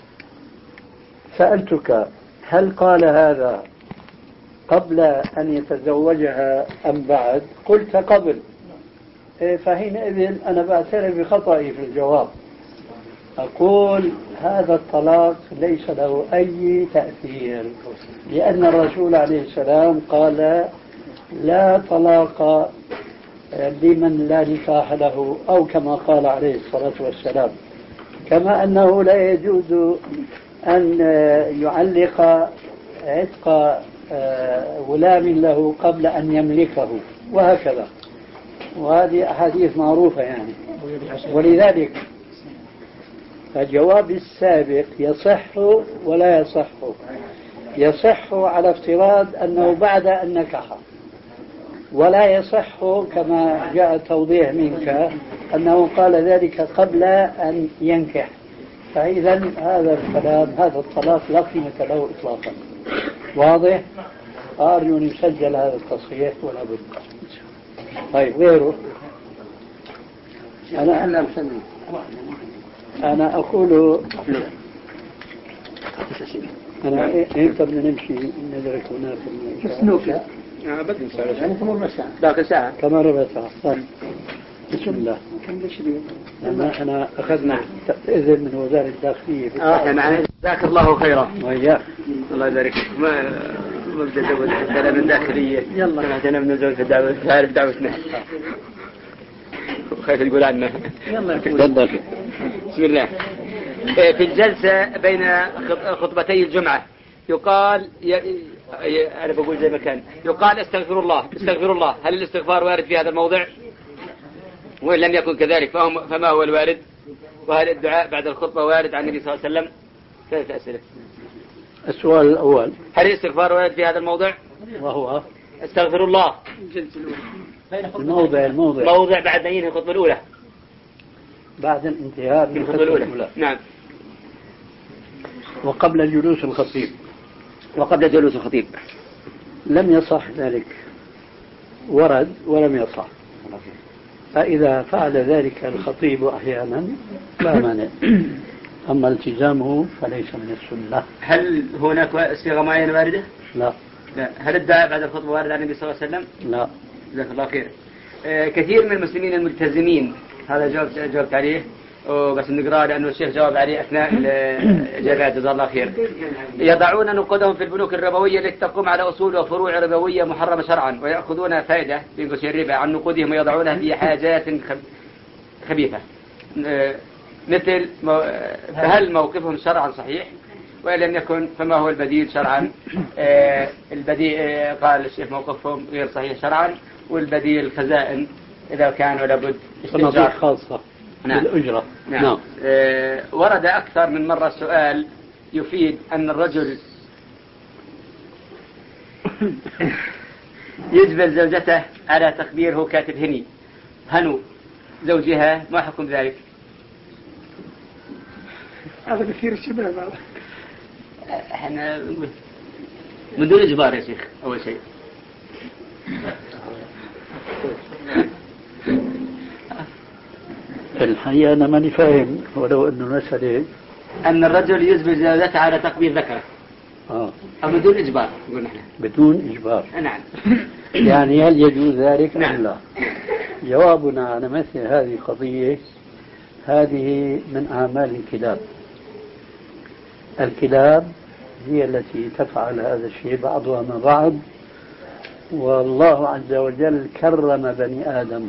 سألتك هل قال هذا قبل أن يتزوجها أم بعد؟ قلت قبل. فحينئذ أنا بعترف بخطئي في الجواب، أقول هذا الطلاق ليس له أي تأثير، لأن الرسول عليه السلام قال لا طلاق لمن لا نكاح له، أو كما قال عليه الصلاة والسلام. كما أنه لا يجوز أن يعلق عتق غلام له قبل أن يملكه، وهكذا. وهذه أحاديث معروفة يعني. ولذلك الجواب السابق يصح ولا يصح. يصح على افتراض أنه بعد أن نكح، ولا يصح كما جاء التوضيح منك أنه قال ذلك قبل أن ينكح. فإذا هذا الكلام، هذا الطلاق لا قيمة له إطلاقا. واضح؟ أرجو أن يسجل هذا التصحيح ولا بد. طيب، غيره. أنا أنا أنا أقول أنا إمتى بدنا نمشي ندرك هناك سنوكا بدنا ساعة يعني تمر مساء باقي ساعة كمان ربع ساعة. طيب، بسم الله. لما أنا أخذنا إذن من وزارة الداخلية. آه معنا جزاك الله خيرا. وإياك. الله يبارك فيك. ما مبدأ زوج السلام الداخلية. يلا سمعتنا من زوج الدعوة، تعرف دعوتنا. خايف تقول عنا. يلا تفضل. بسم الله. في الجلسة بين خطبتي الجمعة يقال ي... ي... أنا بقول زي ما كان يقال استغفر الله استغفر الله. هل الاستغفار وارد في هذا الموضع؟ وإن لم يكن كذلك فهم فما هو الوارد؟ وهل الدعاء بعد الخطبة وارد عن النبي صلى الله عليه وسلم؟ ثلاث أسئلة. السؤال الأول، هل الاستغفار وارد في هذا الموضع؟ وهو استغفر الله. الموضع الموضع موضع بعد ما ينهي الخطبة الأولى، بعد الانتهاء من الخطبة الأولى. نعم. وقبل جلوس الخطيب. وقبل جلوس الخطيب لم يصح ذلك. ورد ولم يصح. فإذا فعل ذلك الخطيب أحيانا لا مانع، أما التزامه فليس من السنة. هل هناك صيغة معينة واردة؟ لا. لا. هل الدعاء بعد الخطبة وارد عن النبي صلى الله عليه وسلم؟ لا. جزاك الله خير. آه كثير من المسلمين الملتزمين، هذا جاوبت جاوبت عليه وبس نقرأ لأنه الشيخ جاوب عليه أثناء الإجابات جزاه الله خير. يضعون نقودهم في البنوك الربوية التي تقوم على أصول وفروع ربوية محرمة شرعا، ويأخذون فائدة بينقص الربا عن نقودهم ويضعونها في حاجات خبيثة مثل مو... فهل موقفهم شرعا صحيح؟ وإن لم يكن فما هو البديل شرعا؟ آه البديل آه قال الشيخ موقفهم غير صحيح شرعا، والبديل خزائن إذا كان ولا بد استئجار خاصة. نعم. بالأجرة. نعم. نعم. آه ورد أكثر من مرة سؤال يفيد أن الرجل يجبر زوجته على تخبيره كاتب هني هنو زوجها، ما حكم ذلك؟ هذا كثير الشباب هذا. احنا من دون إجبار يا شيخ أول شيء. الحقيقة أنا ماني فاهم، ولو أنه مسألة أن الرجل يجبر زوجته على تقبيل ذكره. آه. أو بدون إجبار نقول نحن. بدون إجبار. نعم. يعني هل يجوز ذلك أم نعم. لا؟ جوابنا على مثل هذه القضية، هذه من أعمال الكلاب. الكلاب هي التي تفعل هذا الشيء بعضها مع بعض، والله عز وجل كرم بني آدم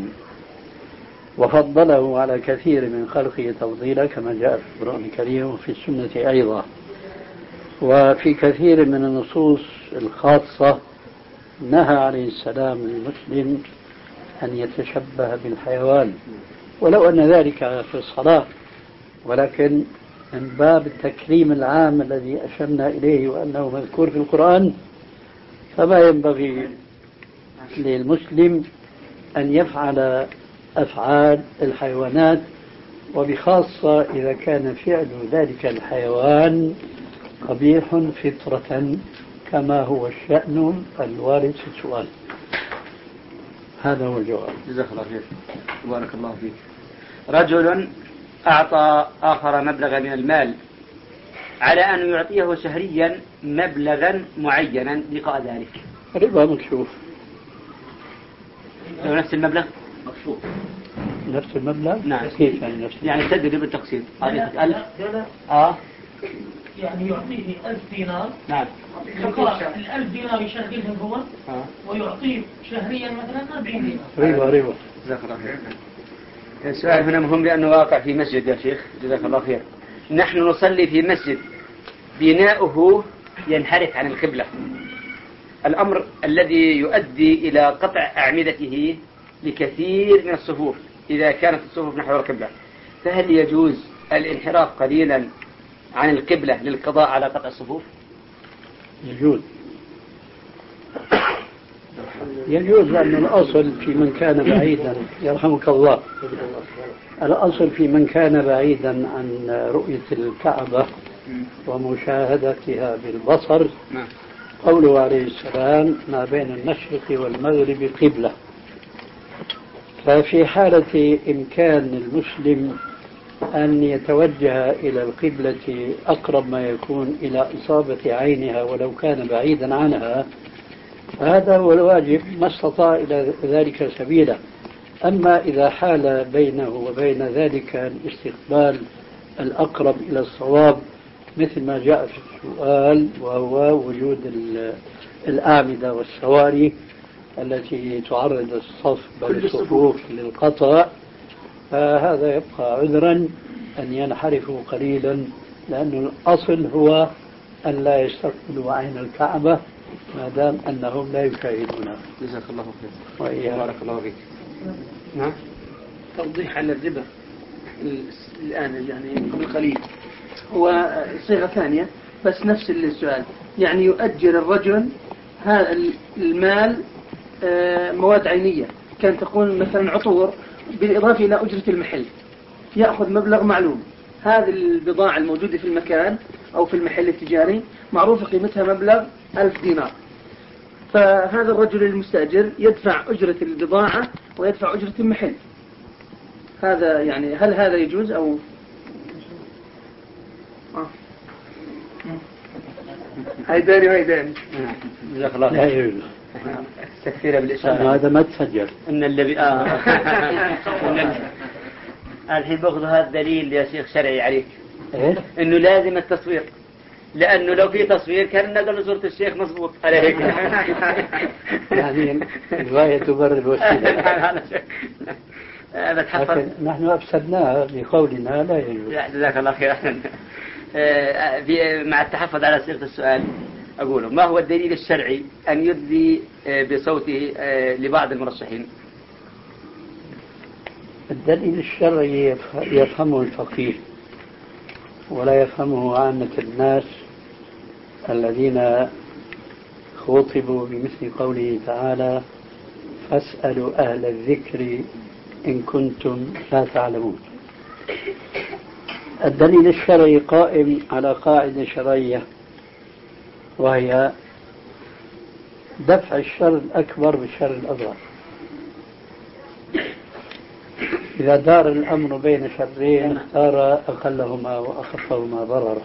وفضله على كثير من خلقه تفضيلا كما جاء في القرآن الكريم وفي السنة أيضا، وفي كثير من النصوص الخاصة نهى عليه السلام المسلم أن يتشبه بالحيوان، ولو أن ذلك في الصلاة، ولكن من باب التكريم العام الذي أشرنا إليه وأنه مذكور في القرآن، فما ينبغي للمسلم أن يفعل أفعال الحيوانات، وبخاصة إذا كان فعل ذلك الحيوان قبيح فطرة كما هو الشأن الوارد في السؤال. هذا هو الجواب. جزاك الله خير. بارك الله فيك. رجل أعطى آخر مبلغا من المال على أن يعطيه شهريا مبلغا معينا لقاء ذلك. ربا مكشوف. لو نفس المبلغ مكشوف. نفس المبلغ؟ نعم. كيف يعني نفس؟ يعني تدري بالتقسيط. أعطيك ألف. آه. يعني يعطيه ألف دينار. نعم. الألف دينار يشغلهم هو. آه. ويعطيه شهريا مثلا أربعين دينار. ربا ربا. جزاك الله خير. السؤال هنا مهم لأنه واقع في مسجد يا شيخ جزاك الله خير. نحن نصلي في مسجد بناؤه ينحرف عن القبلة، الأمر الذي يؤدي إلى قطع أعمدته لكثير من الصفوف إذا كانت الصفوف نحو القبلة، فهل يجوز الانحراف قليلا عن القبلة للقضاء على قطع الصفوف؟ يجوز. يجوز لأن الأصل في من كان بعيدا يرحمك الله، الأصل في من كان بعيدا عن رؤية الكعبة ومشاهدتها بالبصر قوله عليه السلام ما بين المشرق والمغرب قبلة. ففي حالة إمكان المسلم أن يتوجه إلى القبلة أقرب ما يكون إلى إصابة عينها ولو كان بعيدا عنها، هذا هو الواجب ما استطاع إلى ذلك سبيلا. أما إذا حال بينه وبين ذلك الاستقبال الأقرب إلى الصواب مثل ما جاء في السؤال، وهو وجود الأعمدة والسواري التي تعرض الصف بل الصفوف للقطع، فهذا يبقى عذرا أن ينحرفوا قليلا، لأن الأصل هو أن لا يستقبلوا عين الكعبة ما دام أنهم لا يشاهدونها. جزاك الله خير. وإياك. بارك الله فيك. نعم. توضيح على الربا الآن يعني بالقليل هو صيغة ثانية بس نفس السؤال، يعني يؤجر الرجل هذا المال مواد عينية كان تكون مثلا عطور بالإضافة إلى أجرة المحل، يأخذ مبلغ معلوم، هذه البضاعة الموجودة في المكان أو في المحل التجاري معروف قيمتها مبلغ ألف دينار، فهذا الرجل المستأجر يدفع أجرة البضاعة ويدفع أجرة المحل. هذا يعني هل هذا يجوز أو آه. هيداني وهيداني جزاك الله لا يجوز تكفير بالإشارة. هذا ما تسجل إن الذي آه الحين باخذ هذا الدليل يا شيخ شرعي عليك إيه؟ إنه لازم التصوير، لأنه لو في تصوير كان نقل صورة الشيخ مضبوط عليك. يعني الغاية تبرر الوسيلة. بتحفظ. نحن أفسدناها بقولنا لا يجوز. جزاك الله خير. مع التحفظ على صيغة السؤال أقوله ما هو الدليل الشرعي أن يدلي بصوته لبعض المرشحين؟ الدليل الشرعي يفهمه الفقيه ولا يفهمه عامة الناس الذين خوطبوا بمثل قوله تعالى فاسألوا أهل الذكر إن كنتم لا تعلمون. الدليل الشرعي قائم على قاعدة شرعية وهي دفع الشر الأكبر بالشر الأصغر. إذا دار الأمر بين شرين اختار أقلهما وأخفهما ضررا.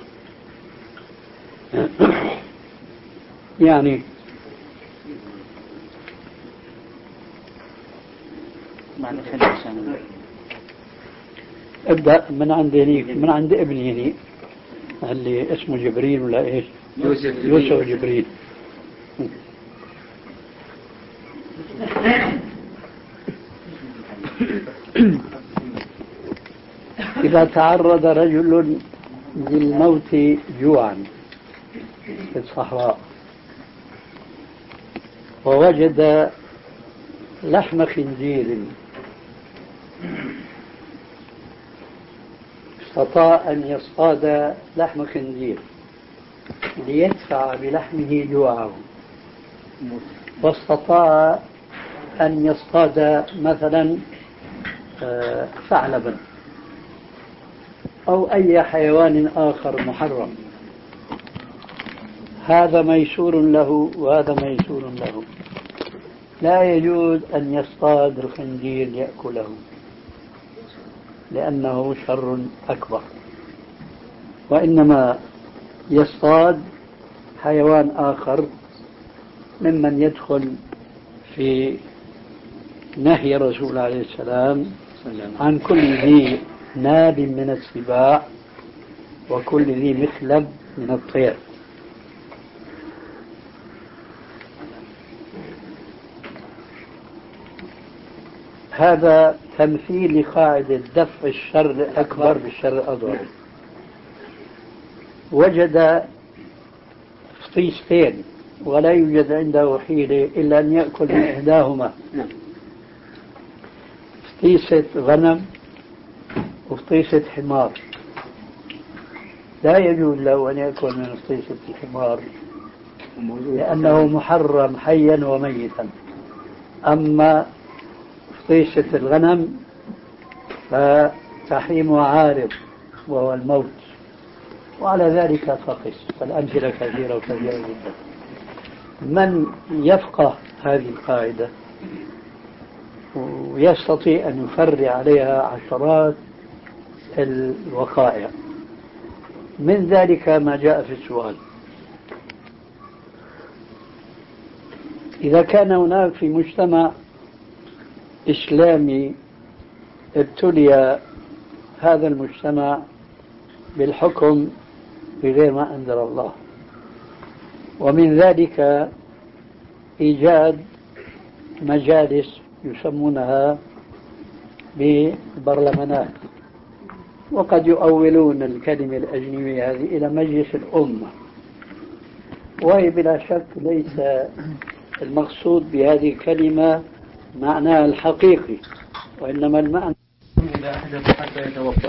يعني ابدأ من عند هنيك من عند ابني هني اللي اسمه جبريل ولا ايش؟ يوسف يوسف جبريل. إذا تعرض رجل للموت جوعا في الصحراء ووجد لحم خنزير استطاع أن يصطاد لحم خنزير ليدفع بلحمه جوعه، واستطاع أن يصطاد مثلا ثعلبا أو أي حيوان آخر محرم، هذا ميسور له وهذا ميسور له. لا يجوز أن يصطاد الخنزير يأكله لأنه شر أكبر، وإنما يصطاد حيوان آخر ممن يدخل في نهي الرسول عليه السلام عن كل ذي ناب من السباع وكل ذي مخلب من الطير. هذا تمثيل لقاعدة دفع الشر الأكبر بالشر الأصغر. وجد فطيستين ولا يوجد عنده حيلة إلا أن يأكل من إحداهما، فطيسة غنم وفطيسة حمار. لا يجوز له أن يأكل من فطيسة الحمار لأنه محرم حيا وميتا. أما فطيسة الغنم فتحريمها عارض وهو الموت، وعلى ذلك فقس. فالأمثلة كثيرة وكثيرة جدا. من يفقه هذه القاعدة ويستطيع أن يفرع عليها عشرات الوقائع، من ذلك ما جاء في السؤال. إذا كان هناك في مجتمع إسلامي ابتلي هذا المجتمع بالحكم بغير ما أنزل الله، ومن ذلك إيجاد مجالس يسمونها ببرلمانات، وقد يؤولون الكلمة الأجنبية هذه إلى مجلس الأمة، وهي بلا شك ليس المقصود بهذه الكلمة معناها الحقيقي، وإنما المعنى حتى يتوضأ.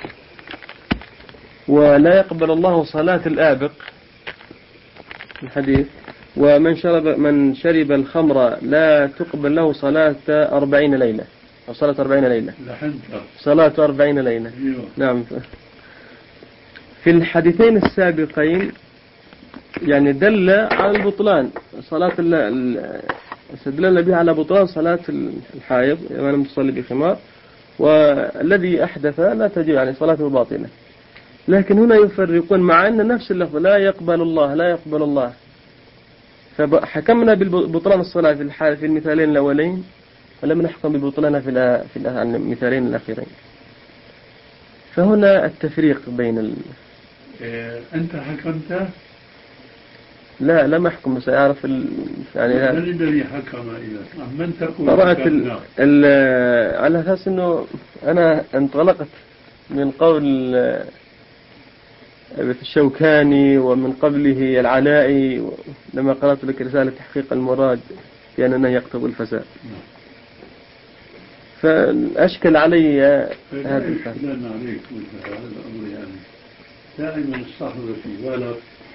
ولا يقبل الله صلاة الآبق الحديث. ومن شرب من شرب الخمر لا تقبل له صلاة أربعين ليلة أو صلاة أربعين ليلة صلاة أربعين ليلة. نعم. في الحديثين السابقين يعني دل على البطلان صلاة استدلنا بها على بطلان صلاة الحائض إذا لم تصلي بخمار، والذي أحدث لا تجب يعني صلاته باطلة. لكن هنا يفرقون مع أن نفس اللفظ لا يقبل الله لا يقبل الله، فحكمنا ببطلان الصلاة في الحال في المثالين الأولين، ولم نحكم ببطلانها في في المثالين الأخيرين. فهنا التفريق بين ال... إيه أنت حكمت؟ لا لم أحكم، بس أعرف ال... يعني من الذي حكم إذا؟ من تقول؟ قرأت ال... ال... على أساس أنه أنا انطلقت من قول الشوكاني ومن قبله العلائي لما قرأت لك رسالة تحقيق المراد في أننا يقتضي الفساد، فأشكل علي هذا الفهم. لا عليك هذا الأمر يعني دائما الصحوة في بالك.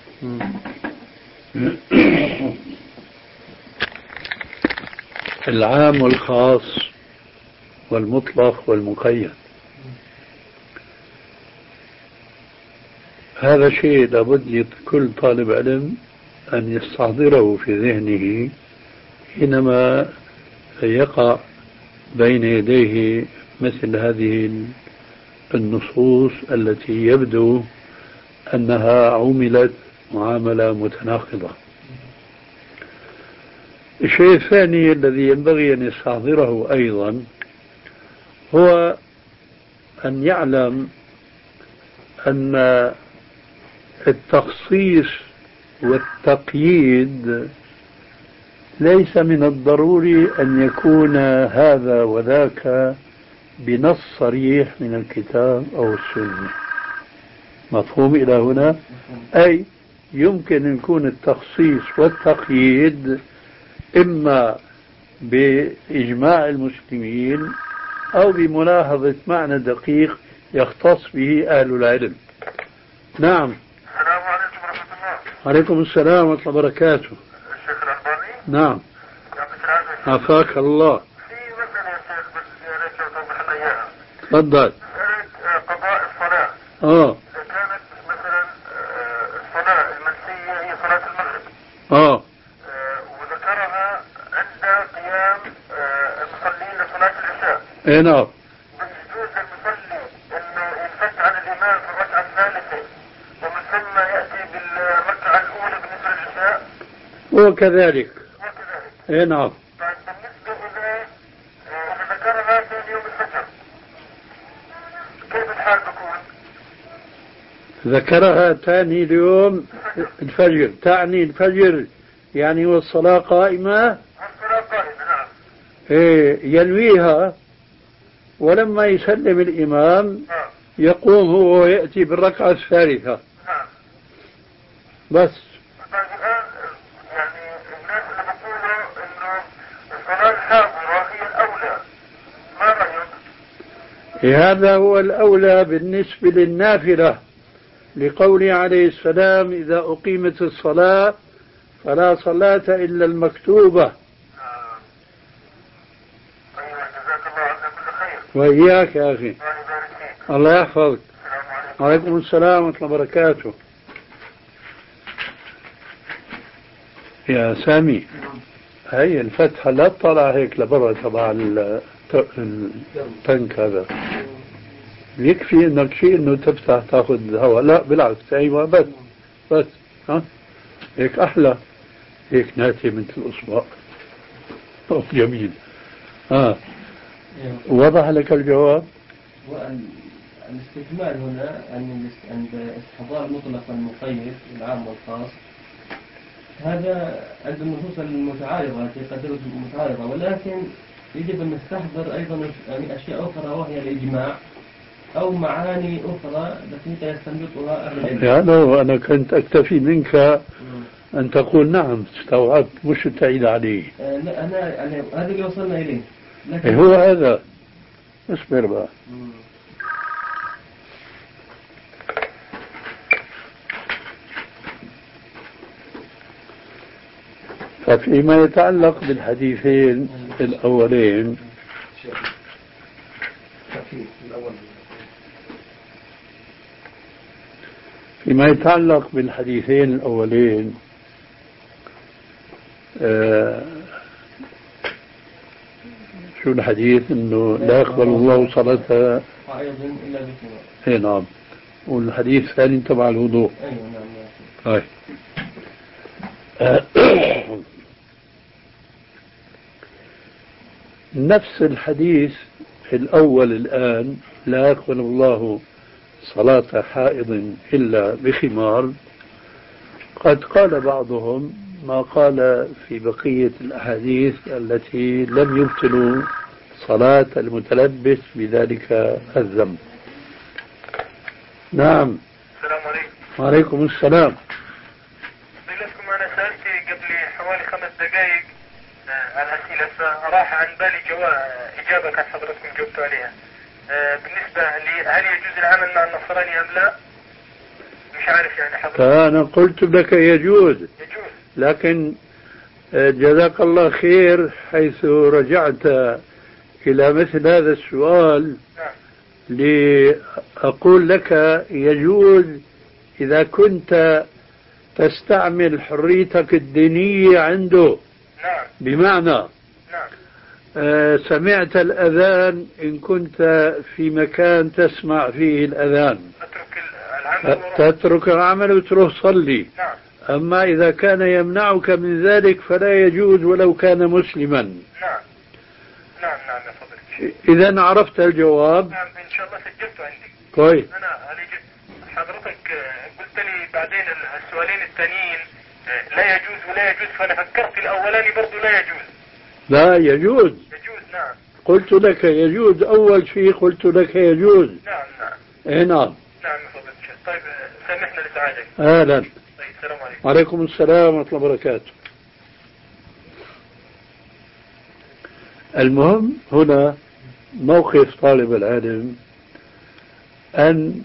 العام والخاص والمطلق والمقيد، هذا شيء لابد كل طالب علم أن يستحضره في ذهنه حينما يقع بين يديه مثل هذه النصوص التي يبدو أنها عملت معاملة متناقضة. الشيء الثاني الذي ينبغي أن يستحضره أيضا هو أن يعلم أن التخصيص والتقييد ليس من الضروري أن يكون هذا وذاك بنص صريح من الكتاب أو السنة. مفهوم إلى هنا؟ أي يمكن أن يكون التخصيص والتقييد إما بإجماع المسلمين أو بملاحظة معنى دقيق يختص به أهل العلم. نعم. السلام عليكم ورحمة الله. وعليكم السلام ورحمة الله وبركاته. الشيخ الألباني. نعم. يعطيك العافية. عافاك الله. في مسألة يا شيخ بس يا ريت لو توضح لنا إياها. تفضل. مسألة قضاء الصلاة. اه. إذا كانت مثلا الصلاة المنسية هي صلاة المغرب. اه. وذكرها عند قيام المصلين لصلاة العشاء. اي نعم. يجوز للمصلي انه ينفك عن الامام في الركعة الثالثة ومن ثم يأتي بالركعة الأولى بالنسبة للعشاء. وكذلك. وكذلك. اي نعم. طيب بالنسبة إلى إذا ذكرها ثاني يوم الفجر كيف الحال بكون؟ ذكرها ثاني اليوم الفجر، تعني الفجر يعني والصلاة قائمة. والصلاة قائمة نعم. ايه ينويها، ولما يسلم الإمام آه. يقوم هو ويأتي بالركعة الثالثة. نعم. بس. طيب الآن يعني الناس اللي بيقولوا إنه الصلاة الحاضرة هي الأولى، ما رأيك؟ إيه هذا هو الأولى بالنسبة للنافلة، لقوله عليه السلام إذا أقيمت الصلاة فلا صلاة إلا المكتوبة. آه. أيوة جزاك الله عنا كل خير. وإياك يا أخي. الله يبارك فيك. الله يحفظك. السلام عليكم. وعليكم السلام ورحمة الله وبركاته. يا سامي، هي الفتحة لا تطلع هيك لبرا تبع التنك هذا، يكفي انك شيء انه تفتح تاخذ هواء. لا بالعكس، ايوه بس بس ها هيك احلى، هيك ناتي مثل الاصبع. جميل. اه وضح لك الجواب. الاستجمال هنا عند استحضار المطلق والمقيد العام والخاص، هذا عند النصوص المتعارضة التي قدرت متعارضة، ولكن يجب أن نستحضر أيضا يعني أشياء أخرى وهي الإجماع أو معاني أخرى دقيقة يستنبطها أهل العلم. هذا وأنا كنت أكتفي منك أن تقول نعم استوعبت، مش تعيد عليه. آه لا أنا يعني هذا اللي وصلنا إليه. لكن هو هذا اصبر بقى. ففيما يتعلق بالحديثين الأولين فيما يتعلق بالحديثين الأولين آه شو الحديث انه لا يقبل الله صلاة حائض الا بخمار. اي نعم. والحديث الثاني تبع الوضوء. ايوه نعم. طيب. نفس الحديث الأول الآن لا يقبل الله صلاة حائض إلا بخمار قد قال بعضهم ما قال في بقية الأحاديث التي لم يبطلوا صلاة المتلبس بذلك الذنب. نعم. السلام عليكم. وعليكم السلام. لكم أنا سألت قبل حوالي خمس دقائق عن أسئلة فراح عن بالي جواب إجابة كان حضرتكم جبتوا عليها. بالنسبة لي هل يجوز العمل مع النصراني أم لا؟ مش عارف يعني حضرتك. فأنا قلت لك يجوز. يجوز. لكن جزاك الله خير حيث رجعت إلى مثل هذا السؤال. نعم. لأقول لك يجوز إذا كنت تستعمل حريتك الدينية عنده. نعم. بمعنى نعم. آه سمعت الأذان إن كنت في مكان تسمع فيه الأذان أترك العمل تترك العمل وتروح صلي. نعم. أما إذا كان يمنعك من ذلك فلا يجوز ولو كان مسلما. نعم. نعم نعم يا فضيلة. إذا عرفت الجواب. نعم إن شاء الله سجلته عندي. كويس. أنا حضرتك قلت لي بعدين السؤالين الثانيين لا يجوز ولا يجوز فأنا فكرت الأولاني برضو لا يجوز. لا يجوز. يجوز نعم. قلت لك يجوز أول شيء قلت لك يجوز. نعم نعم. إيه نعم. نعم يا فضيلة الشيخ. طيب سامحنا لسعادتك. أهلا. طيب السلام عليكم. وعليكم السلام ورحمة الله وبركاته. المهم هنا موقف طالب العلم أن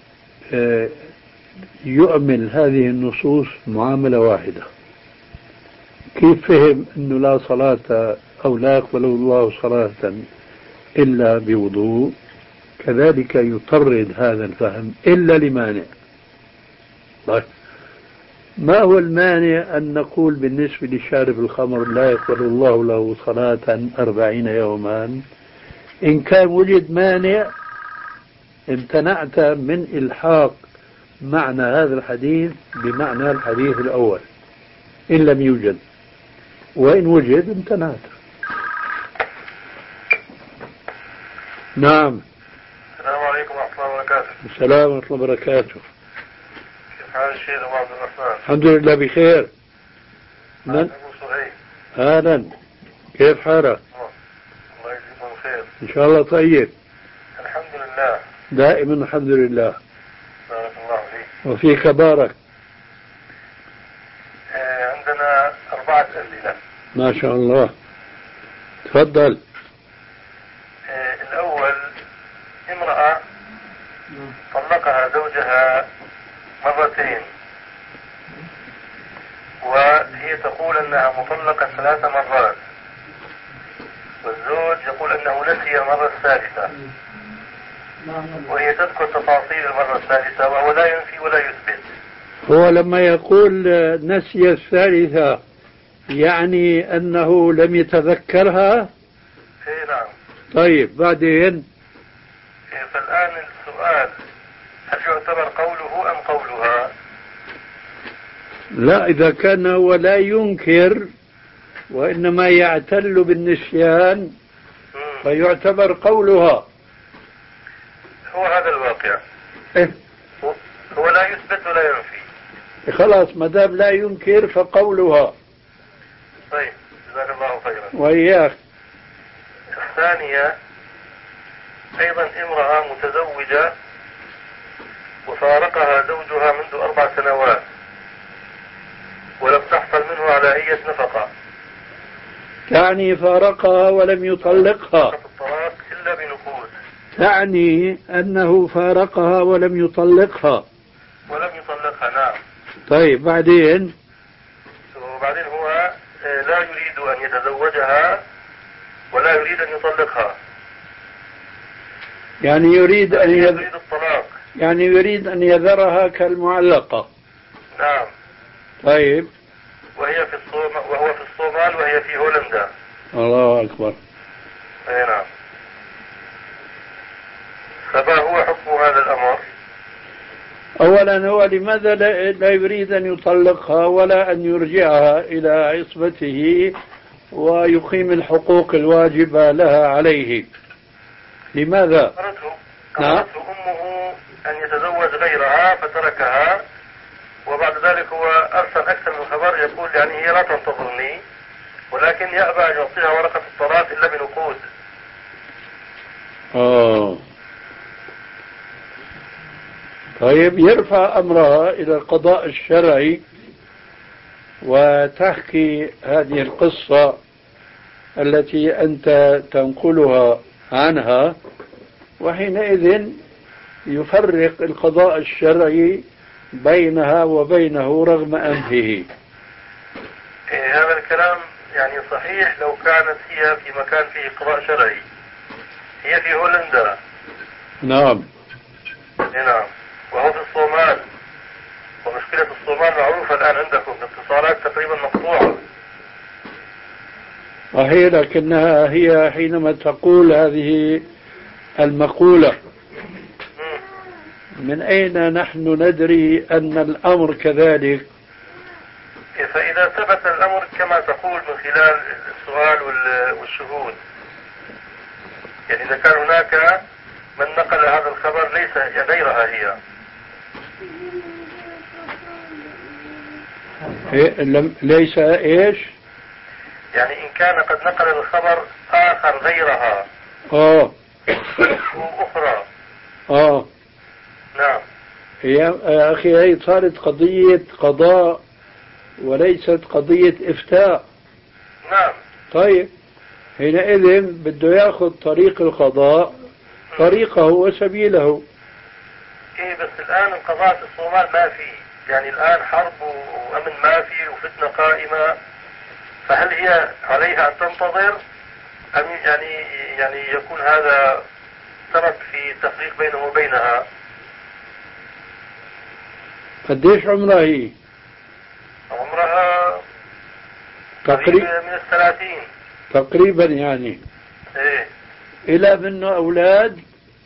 يؤمن هذه النصوص معاملة واحدة. كيف فهم أنه لا صلاة أو لا يقبل الله صلاة إلا بوضوء كذلك يطرد هذا الفهم إلا لمانع. طيب ما هو المانع أن نقول بالنسبة لشارب الخمر لا يقبل الله له صلاة أربعين يوما؟ إن كان وجد مانع امتنعت من إلحاق معنى هذا الحديث بمعنى الحديث الأول إن لم يوجد، وإن وجد امتنعت. نعم. السلام عليكم ورحمة الله وبركاته. السلام ورحمة الله وبركاته. كيف حال الشيخ أبو عبد الرحمن؟ الحمد لله بخير. من؟ أبو صهيب. أهلا. كيف حالك؟ الله يجزيكم خير. إن شاء الله طيب. الحمد لله. دائما الحمد لله. بارك الله فيك. وفيك بارك. آه عندنا أربعة أسئلة. ما شاء الله. تفضل. آه الأول امرأة طلقها زوجها مرتين وهي تقول أنها مطلقة ثلاث مرات والزوج يقول أنه نسي المرة الثالثة وهي تذكر تفاصيل المرة الثالثة وهو لا ينفي ولا يثبت. هو لما يقول نسي الثالثة يعني أنه لم يتذكرها؟ اي نعم. طيب بعدين؟ فالآن السؤال هل يعتبر قوله أم قولها؟ لا إذا كان هو لا ينكر وإنما يعتل بالنسيان فيعتبر قولها. هو هذا الواقع. إيه؟ هو لا يثبت ولا ينفي. خلاص ما دام لا ينكر فقولها. طيب جزاك الله خيرا. وإياك. الثانية أيضا امرأة متزوجة وفارقها زوجها منذ أربع سنوات ولم تحصل منه على أي نفقة. تعني فارقها ولم يطلقها. الطلاق إلا بنقود. تعني أنه فارقها ولم يطلقها. ولم يطلقها نعم. طيب بعدين؟ وبعدين هو لا يريد أن يتزوجها ولا يريد أن يطلقها. يعني يريد أن يريد الطلاق. يعني يريد أن يذرها كالمعلقة. نعم. طيب. وهي في الصومال وهو في الصومال وهي في هولندا. الله أكبر. أي نعم. فما هو حكم هذا الأمر؟ أولا هو لماذا لا يريد أن يطلقها ولا أن يرجعها إلى عصبته ويقيم الحقوق الواجبة لها عليه؟ لماذا؟ أمرته أمه أن يتزوج غيرها فتركها، وبعد ذلك هو أرسل أكثر من خبر يقول يعني هي لا تنتظرني، ولكن يأبى أن يعطيها ورقة الطلاق إلا بنقود. آه. طيب يرفع أمرها إلى القضاء الشرعي وتحكي هذه القصة التي أنت تنقلها عنها، وحينئذ يفرق القضاء الشرعي بينها وبينه رغم أنفه. إيه هذا الكلام يعني صحيح لو كانت هي في مكان فيه قضاء شرعي. هي في هولندا. نعم. نعم. وهو في الصومال، ومشكلة الصومال معروفة الآن عندكم، الاتصالات تقريبا مقطوعة. صحيح، لكنها هي حينما تقول هذه المقولة من أين نحن ندري أن الأمر كذلك؟ فإذا ثبت الأمر كما تقول من خلال السؤال والشهود، يعني إذا كان هناك من نقل هذا الخبر ليس غيرها هي. إيه لم ليس إيش؟ يعني إن كان قد نقل الخبر آخر غيرها. آه. أخرى. آه. نعم. هي أخي هي صارت قضية قضاء وليست قضية إفتاء. نعم. طيب حينئذ بده يأخذ طريق القضاء طريقه وسبيله. إيه بس الآن القضاء في الصومال ما في، يعني الآن حرب وأمن ما في وفتنة قائمة، فهل هي عليها أن تنتظر أم يعني يعني يكون هذا سبب في تفريق بينه وبينها؟ قديش عمرها هي؟ عمرها تقريبا من الثلاثين تقريبا يعني. ايه. إلى منه أولاد؟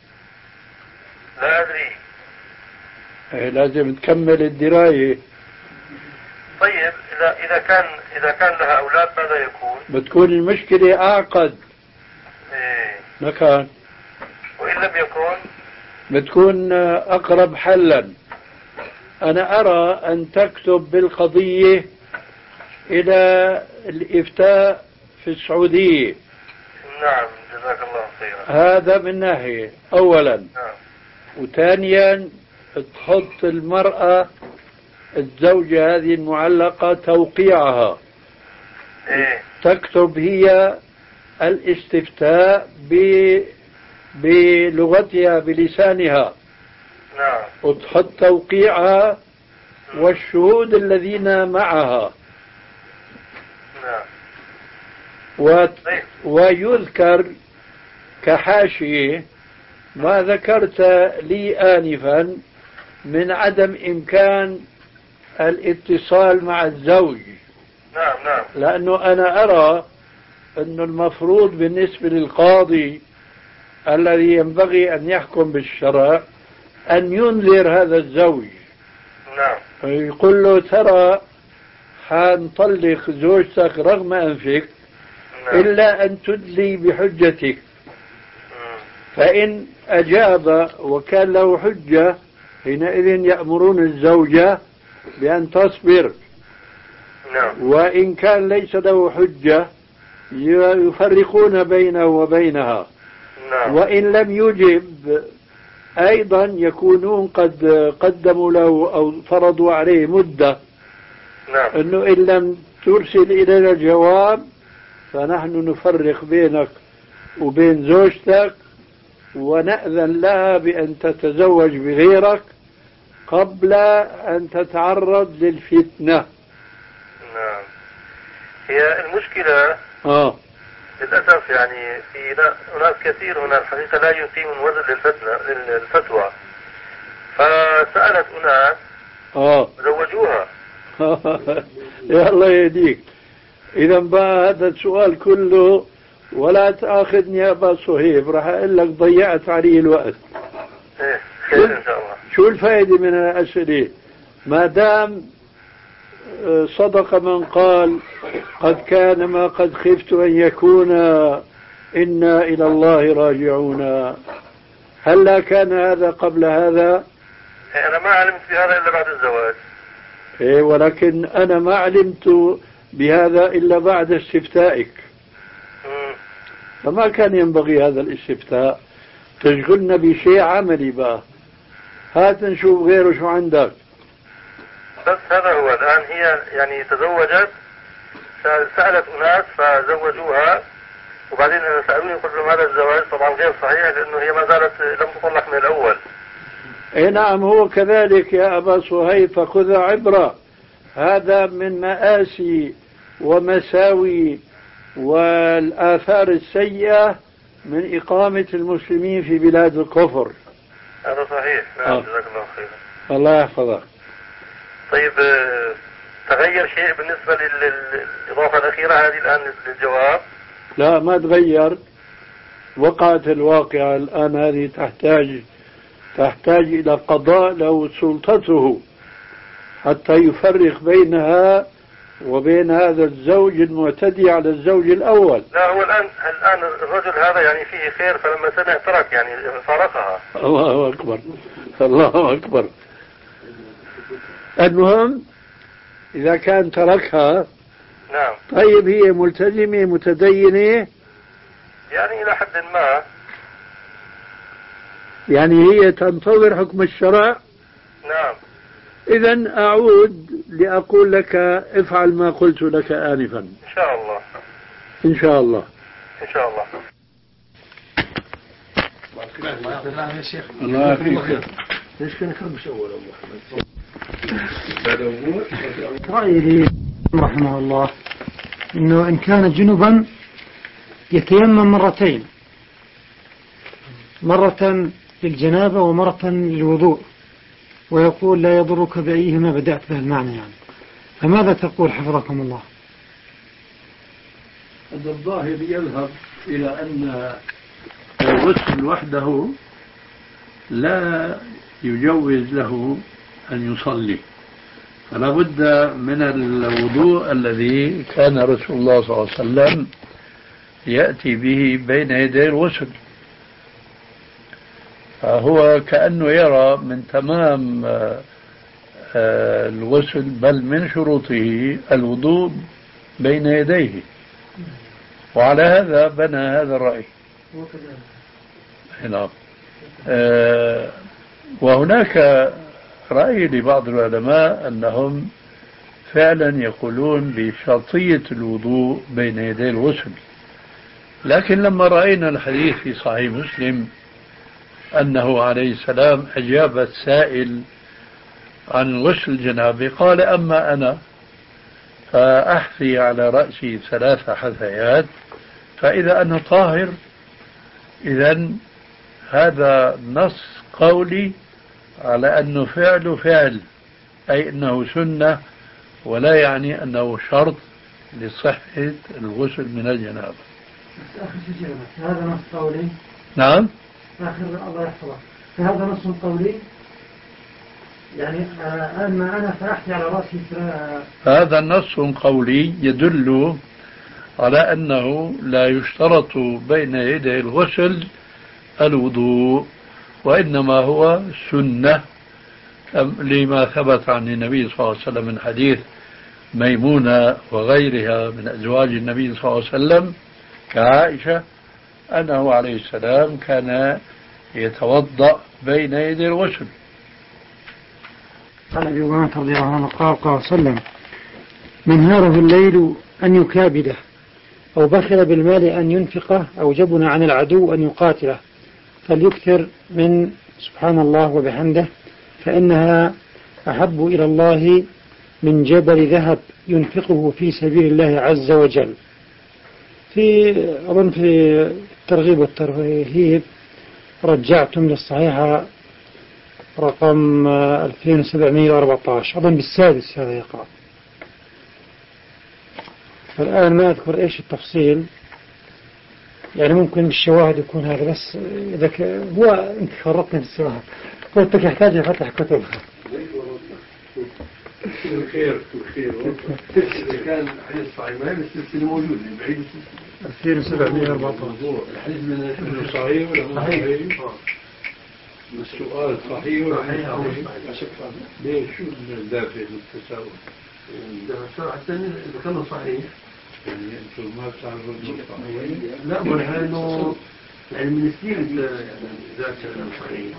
لا أدري. إيه لازم تكمل الدراية. طيب إذا إذا كان إذا كان لها أولاد ماذا يكون؟ بتكون المشكلة أعقد. إيه. مكان. وإن لم يكن؟ بتكون أقرب حلا. أنا أرى أن تكتب بالقضية إلى الإفتاء في السعودية. نعم جزاك الله خيرا. هذا من ناحية أولا. نعم. وثانيا تحط المرأة الزوجة هذه المعلقة توقيعها. إيه؟ تكتب هي الاستفتاء بلغتها بلسانها. نعم. وتحط توقيعها والشهود الذين معها. نعم. و... ويذكر كحاشية ما ذكرت لي آنفا من عدم إمكان الاتصال مع الزوج. نعم نعم. لأنه أنا أرى أن المفروض بالنسبة للقاضي الذي ينبغي أن يحكم بالشرع أن ينذر هذا الزوج. نعم. يقول له ترى حنطلق زوجتك رغم أنفك. نعم. إلا أن تدلي بحجتك. مم. فإن أجاب وكان له حجة حينئذ يأمرون الزوجة بأن تصبر. نعم. وإن كان ليس له حجة يفرقون بينه وبينها. نعم. وإن لم يجب أيضا يكونون قد قدموا له أو فرضوا عليه مدة. نعم. أنه إن لم ترسل إلينا جواب فنحن نفرق بينك وبين زوجتك ونأذن لها بأن تتزوج بغيرك قبل أن تتعرض للفتنة. نعم. هي المشكلة آه. للأسف يعني في ناس كثير هنا الحقيقة لا يقيمون وزن للفتنة للفتوى. فسألت أناس اه زوجوها. يا الله يهديك. إذا بقى هذا السؤال كله ولا تأخذني يا أبا صهيب، راح أقول لك ضيعت عليه الوقت. إيه خير إن شاء الله. شو الفائدة من الأسئلة ما دام صدق من قال قد كان ما قد خفت أن يكون إنا إلى الله راجعون؟ هل لا كان هذا قبل هذا؟ إيه أنا ما علمت بهذا إلا بعد الزواج. إيه ولكن أنا ما علمت بهذا إلا بعد استفتائك. مم. فما كان ينبغي هذا الاستفتاء، تشغلنا بشيء عملي بقى. هات نشوف غيره شو عندك. بس هذا هو. الآن هي يعني تزوجت، سألت أناس فزوجوها، وبعدين سألوني قلت لهم هذا الزواج طبعا غير صحيح لأنه هي ما زالت لم تطلق من الأول. اي نعم هو كذلك يا أبا صهيب، فخذ عبرة. هذا من مآسي ومساوي والآثار السيئة من إقامة المسلمين في بلاد الكفر. هذا صحيح. نعم. جزاك الله خيرا. الله يحفظك. طيب تغير شيء بالنسبة للإضافة الأخيرة هذه الآن للجواب؟ لا ما تغير، وقعت الواقعة الآن. هذه تحتاج تحتاج إلى قضاء له سلطته حتى يفرق بينها وبين هذا الزوج المعتدي على الزوج الأول. لا هو الآن الآن الرجل هذا يعني فيه خير، فلما سمع ترك يعني فارقها. الله أكبر الله أكبر. المهم إذا كان تركها. نعم. طيب هي ملتزمة متدينة يعني إلى حد ما، يعني هي تنتظر حكم الشرع. نعم. إذن أعود لأقول لك افعل ما قلت لك آنفا. إن شاء الله. إن شاء الله. إن شاء الله. الله يخليك. ليش كان يخربش أول رأيي لي رحمه الله إنه إن كان جنبا يتيمم مرتين، مرة للجنابة ومرة للوضوء، ويقول لا يضرك بأيهما بدأت به المعنى يعني. فماذا تقول حفظكم الله؟ هذا الظاهر يذهب إلى أن الغسل وحده لا يجوز له أن يصلي، فلا بد من الوضوء الذي كان رسول الله صلى الله عليه وسلم يأتي به بين يدي الغسل. فهو كأنه يرى من تمام الغسل بل من شروطه الوضوء بين يديه، وعلى هذا بنى هذا الرأي. نعم. وهناك رأي لبعض العلماء أنهم فعلا يقولون بشرطية الوضوء بين يدي الغسل، لكن لما رأينا الحديث في صحيح مسلم أنه عليه السلام أجاب السائل عن غسل الجنابة قال أما أنا فأحثي على رأسي ثلاث حثيات فإذا أنا طاهر. إذن هذا نص قولي على أنه فعل فعل، أي أنه سنة ولا يعني أنه شرط لصحة الغسل من الجنابة. هذا نص قولي. نعم. آخر الله يحفظك. فهذا نص قولي يعني أما أنا فأحتي على رأسي. هذا نص قولي يدل على أنه لا يشترط بين يدي الغسل الوضوء، وإنما هو سنة لما ثبت عن النبي صلى الله عليه وسلم من حديث ميمونة وغيرها من أزواج النبي صلى الله عليه وسلم كعائشة أنه عليه السلام كان يتوضأ بين يدي الغسل. قال أبي هريرة رضي الله عنه قال قال وسلم من هاره الليل أن يكابده أو بخل بالمال أن ينفقه أو جبن عن العدو أن يقاتله فليكثر من سبحان الله وبحمده فإنها أحب إلى الله من جبل ذهب ينفقه في سبيل الله عز وجل. في أظن في الترغيب والترهيب رجعتم للصحيحة رقم ألفين وسبعمائة وأربعة عشر أظن بالسادس هذا يقع. الآن ما أذكر إيش التفصيل، يعني ممكن بالشواهد يكون هذا، بس إذا ك... هو أنت خرطني في السؤال، قلت لك يحتاج فتح كتب. خير خير كان حديث صحيح ما هي السلسلة موجودة بعيد ألفين وسبعمائة وأربعة عشر. الحديث من صحيح ولا مو صحيح؟ السؤال صحيح ولا مو صحيح؟ ليش شو الدافع للتساؤل؟ الدافع حتى إذا كان صحيح يعني أنتم ما بتعرفوا النقطة. لا معناها إنه يعني من السنين ذات صحيح.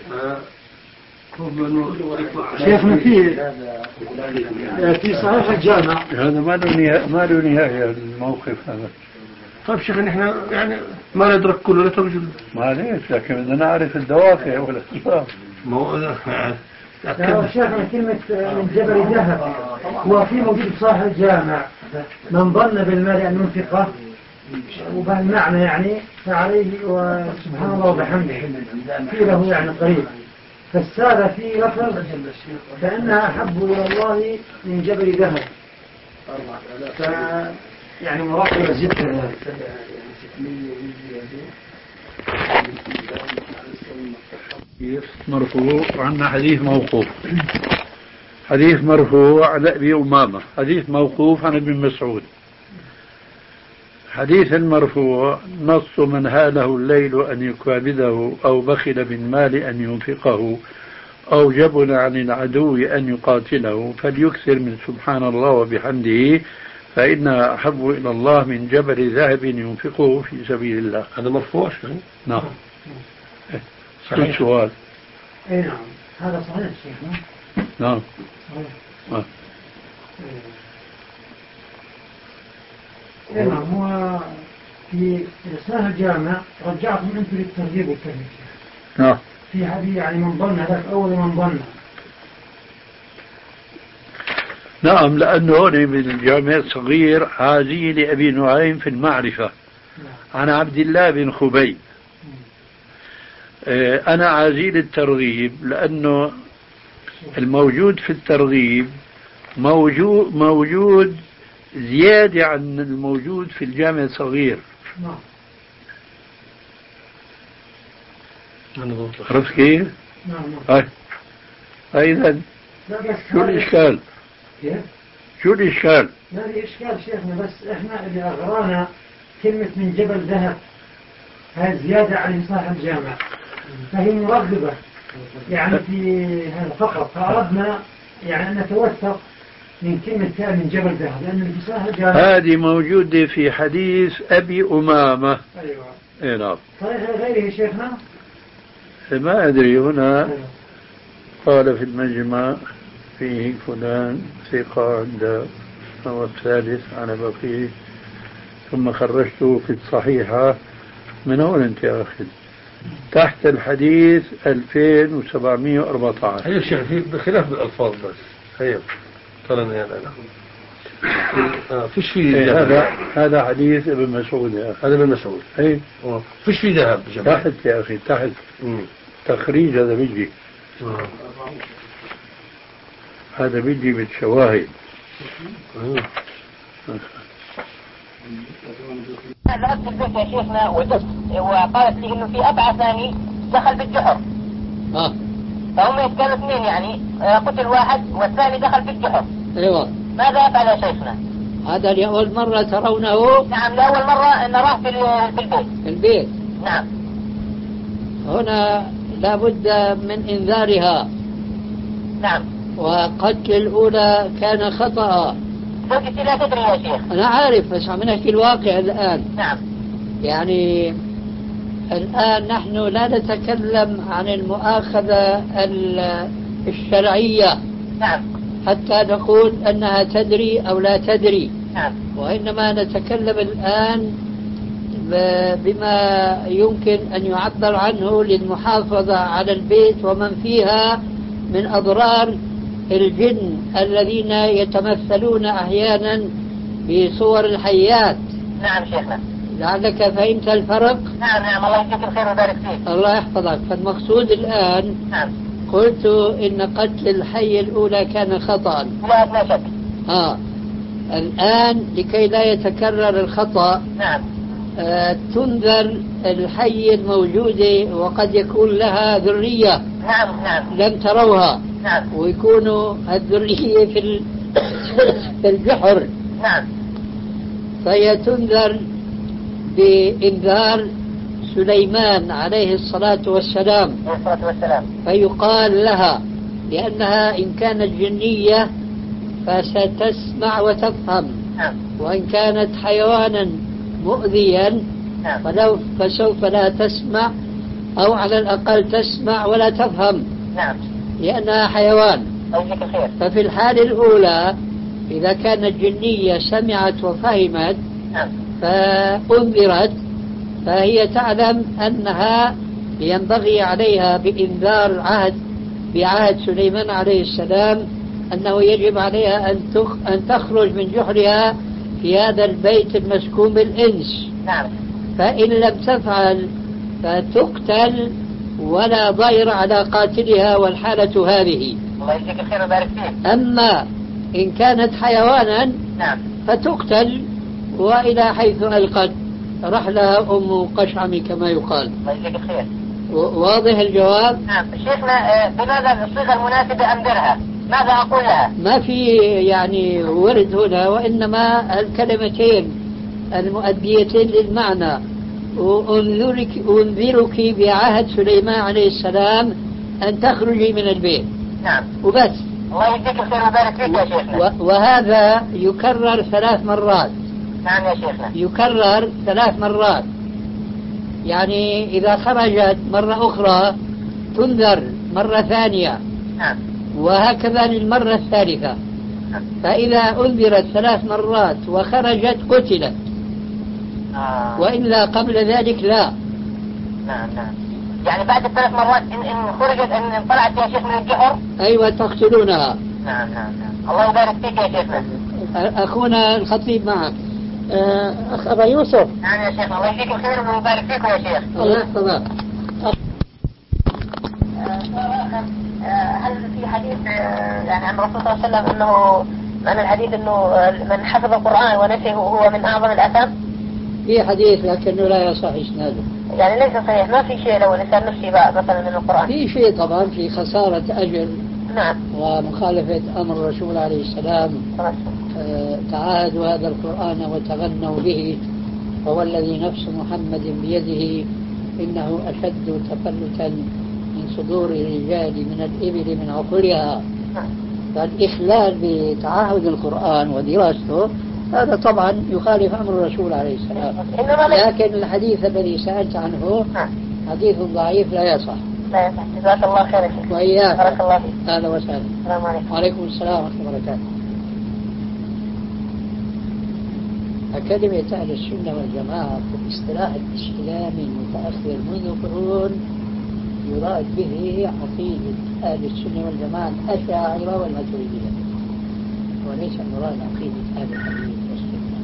شيخنا في في صحيح الجامع هذا ما له نهاية ما له نهاية الموقف هذا. طيب شيخ نحن يعني ما ندرك كله لا ترجل معليش، لكن بدنا نعرف الدوافع ولا الأسباب. ما هو شيخنا كلمة من جبل ذهب هو في موجود صاحب الجامع من ظن بالمال أن ينفقه وبهالمعنى يعني فعليه وسبحان الله وبحمده في له يعني قريب، فالسادة في لفظ فإنها أحب إلى الله من جبل ذهب، ف يعني مراقبة جدا. مرفوع وعندنا حديث موقوف. حديث مرفوع عن أبي أمامة، حديث موقوف عن ابن مسعود. حديث المرفوع نص من هاله الليل أن يكابده أو بخل بالمال أن ينفقه أو جبن عن العدو أن يقاتله فليكثر من سبحان الله وبحمده فإنها أحب إلى الله من جبل ذهب ينفقه في سبيل الله. هذا مرفوع شو؟ نعم. صحيح. سؤال. أي نعم هذا صحيح شيخنا. نعم. صحيح. أي نعم هو في رسالة الجامع رجعتم أنتم للترغيب والترهيب. نعم. في هذه يعني من ظن هذاك أول من ظن. نعم لأنه هون بالجامع الصغير عازي لأبي نعيم في المعرفة عن عبد الله بن خبيب. أنا عازي للترغيب لأنه الموجود في الترغيب موجود موجود زيادة عن الموجود في الجامع الصغير. عرفت كيف؟ نعم. أيضا شو الإشكال؟ شو الإشكال؟ ما في إشكال شيخنا، بس إحنا اللي أغرانا كلمة من جبل ذهب هذه زيادة عن صاحب الجامع فهي مرغبة يعني في هذا فقط، فأردنا يعني أن نتوثق من كلمة من جبل ذهب لأن في صاحب الجامع هذه موجودة في حديث أبي أمامة. أيوة. إيه نعم. صحيح غيره شيخنا؟ ما أدري هنا قال في المجمع فيه فلان ثقة عند هو الثالث على بقيه ثم خرجته في الصحيحة. من هون أنت أخذ تحت الحديث ألفين وسبعمائة وأربعة عشر. أيوة شيخ في بخلاف بالألفاظ بس. أيوة ترى يعني أنا فيش فيه إيه هذا هذا حديث ابن مسعود. هذا ابن مسعود. أي فيش فيه ذهب تحت يا أخي تحت. مم. تخريج هذا بيجي. هذا بيجي بالشواهد. ذهبت البيت يا شيخنا وزفت وقالت لي انه في ابعة ثاني دخل بالجحر. اه فهم كانوا اثنين يعني قتل واحد والثاني دخل بالجحر. ايوه ماذا يفعل يا شيخنا؟ هذا لأول مرة ترونه؟ نعم لأول مرة نراه في البيت. في البيت. نعم. هنا لابد من إنذارها. نعم. وقتل الأولى كان خطأ. زوجتي لا تدري يا شيخ. أنا عارف بس عم نحكي الواقع الآن. نعم. يعني الآن نحن لا نتكلم عن المؤاخذة الشرعية. نعم. حتى نقول أنها تدري أو لا تدري. نعم. وإنما نتكلم الآن بما يمكن أن يعبر عنه للمحافظة على البيت ومن فيها من أضرار الجن الذين يتمثلون أحيانا بصور الحيات. نعم شيخنا. لعلك فهمت الفرق؟ نعم نعم الله يجزيك الخير ويبارك فيك. الله يحفظك. فالمقصود الآن نعم قلت إن قتل الحي الأولى كان خطأ. لا لا شك. آه. الآن لكي لا يتكرر الخطأ نعم. آه تنذر الحي الموجودة وقد يكون لها ذرية. نعم نعم. لم تروها. نعم. ويكونوا الذرية في في الجحر. نعم. فهي تنذر بإنذار سليمان عليه الصلاة والسلام. عليه الصلاة والسلام. فيقال لها لأنها إن كانت جنية فستسمع وتفهم. نعم. وإن كانت حيوانا مؤذيا نعم. فلو فسوف لا تسمع أو على الأقل تسمع ولا تفهم. نعم. لأنها حيوان. أوجك الخير. ففي الحالة الأولى إذا كانت جنية سمعت وفهمت نعم. فأنذرت فهي تعلم أنها ينبغي عليها بإنذار العهد بعهد سليمان عليه السلام أنه يجب عليها أن أن تخرج من جحرها في هذا البيت المسكون بالإنس. نعم. فإن لم تفعل فتقتل ولا ضير على قاتلها والحالة هذه. الله يجزيك الخير ويبارك فيك. أما إن كانت حيوانا نعم. فتقتل وإلى حيث ألقت رحلها أم قشعم كما يقال. الله يجزيك الخير. واضح الجواب؟ نعم. شيخنا بماذا الصيغة المناسبة أنذرها؟ ماذا أقول لها؟ ما في يعني ورد هنا وإنما الكلمتين المؤديتين للمعنى. أنذرك, أنذرك بعهد سليمان عليه السلام أن تخرجي من البيت. نعم. وبس. الله يجزيك الخير ويبارك فيك يا شيخنا. وهذا يكرر ثلاث مرات. نعم يا شيخنا. يكرر ثلاث مرات. يعني إذا خرجت مرة أخرى تنذر مرة ثانية. نعم. وهكذا للمرة الثالثة. نعم. فإذا أنذرت ثلاث مرات وخرجت قتلت. آه. وإلا قبل ذلك لا. نعم نعم. يعني بعد الثلاث مرات إن, إن خرجت إن طلعت يا شيخ من الجحر. أيوة تقتلونها. نعم نعم نعم. الله يبارك فيك يا شيخنا. أخونا الخطيب معك. أخ أبا يوسف. نعم يا شيخ. الله يجزيك الخير ويبارك فيك يا شيخ. الله يحفظك. هل في حديث يعني عن الرسول صلى الله عليه وسلم أنه معنى الحديث أنه من حفظ القرآن ونسيه هو من أعظم الآثام؟ في حديث لكنه لا يصح إسناده. يعني ليس صحيح. ما في شيء لو الإنسان نفسي بقى مثلا من القرآن. في شيء طبعا في خسارة أجر. نعم. ومخالفة أمر الرسول عليه السلام. آه تعاهدوا هذا القرآن وتغنوا به فهو الذي نفس محمد بيده إنه أشد تفلتا من صدور الرجال من الإبل من عقولها. فالإخلال بتعاهد القرآن ودراسته هذا طبعا يخالف أمر الرسول عليه السلام. لكن الحديث الذي سألت عنه حديث ضعيف لا يصح. لا يصح. جزاك الله خير يا شيخ. وإياك. بارك الله فيك. أهلا وسهلا. السلام عليكم. وعليكم السلام ورحمة الله وبركاته. كلمة أهل السنة والجماعة في الاصطلاح الإسلامي المتأخر منذ قرون يراد به عقيدة أهل السنة والجماعة الأشاعرة والماتريدية وليس المراد عقيدة أهل الحديث والسنة.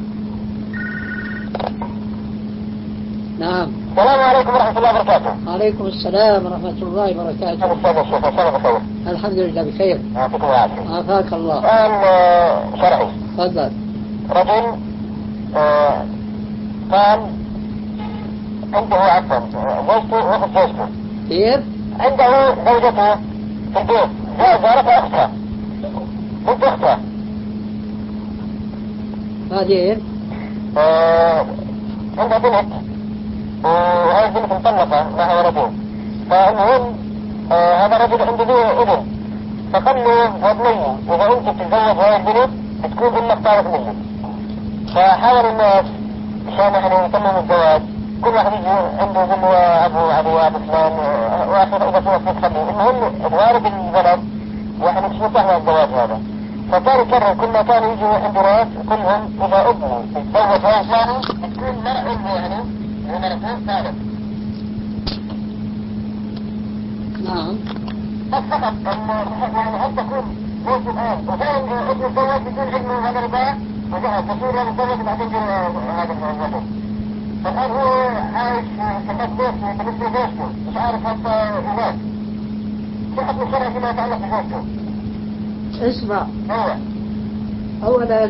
نعم. السلام عليكم ورحمة الله وبركاته. وعليكم السلام ورحمة الله وبركاته. الحمد لله بخير. يعطيك العافية. عافاك الله. سؤال شرعي. تفضل. رجل آه كان عنده عفوا زوجته واخت زوجته. كيف؟ عنده زوجته في البيت زارتها اختها بنت اختها. بعدين؟ آه عندها بنت وهذه البنت مطلقة معها ولدين. فالمهم آه هذا الرجل عنده له ابن فقال له وابني إذا أنت تتزوج هذه البنت بتكون أمك طارت منك. فحاول الناس عشان يعني يتمموا الزواج كل واحد يجي عنده يقول له أبو أبو أبو فلان وآخر إذا في وقت تخليه. المهم الوالد البلد واحد مش متاح له الزواج هذا. فكان يكرر كل ما كانوا يجوا عند ناس كلهم إذا ابني يتزوج هذا الثاني بتكون مرأة أمه يعني ومرأة ثالث. نعم. بس فقط يعني هل تكون موجود الآن وفعلا ابن الزواج بدون علم هذا الرباية وجاء تصوير هذا الزواج بعدين هذا الزواج. فالآن هو عايش في بيت بالنسبة لزوجته مش عارف حتى أولاد. في حكم الشرع فيما يتعلق بزوجته؟ اسمع. ايوه. اولا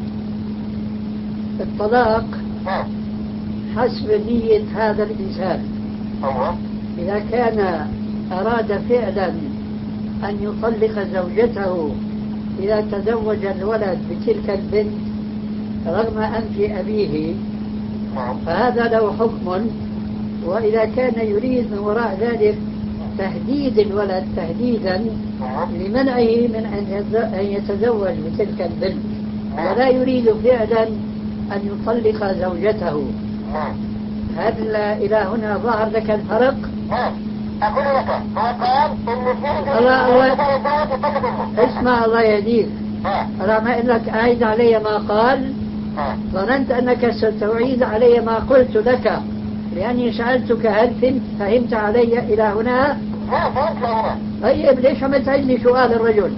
الطلاق نعم. حسب نية هذا الإنسان. ايوه. إذا كان أراد فعلا أن يطلق زوجته إذا تزوج الولد بتلك البنت رغم أنف أبيه فهذا له حكم. وإذا كان يريد من وراء ذلك تهديد الولد تهديدا لمنعه من أن يتزوج بتلك البنت ولا يريد فعلا أن يطلق زوجته، هل إلى هنا ظهر لك الفرق؟ أقول لك هو قال إن الله الله اسمع الله يهديك. أنا ما لك أعيد علي ما قال، ظننت أنك ستعيد علي ما قلت لك لأني سألتك هل فهمت فهمت علي إلى هنا؟ لا فهمت هنا. طيب ليش عم تعيد لي سؤال الرجل؟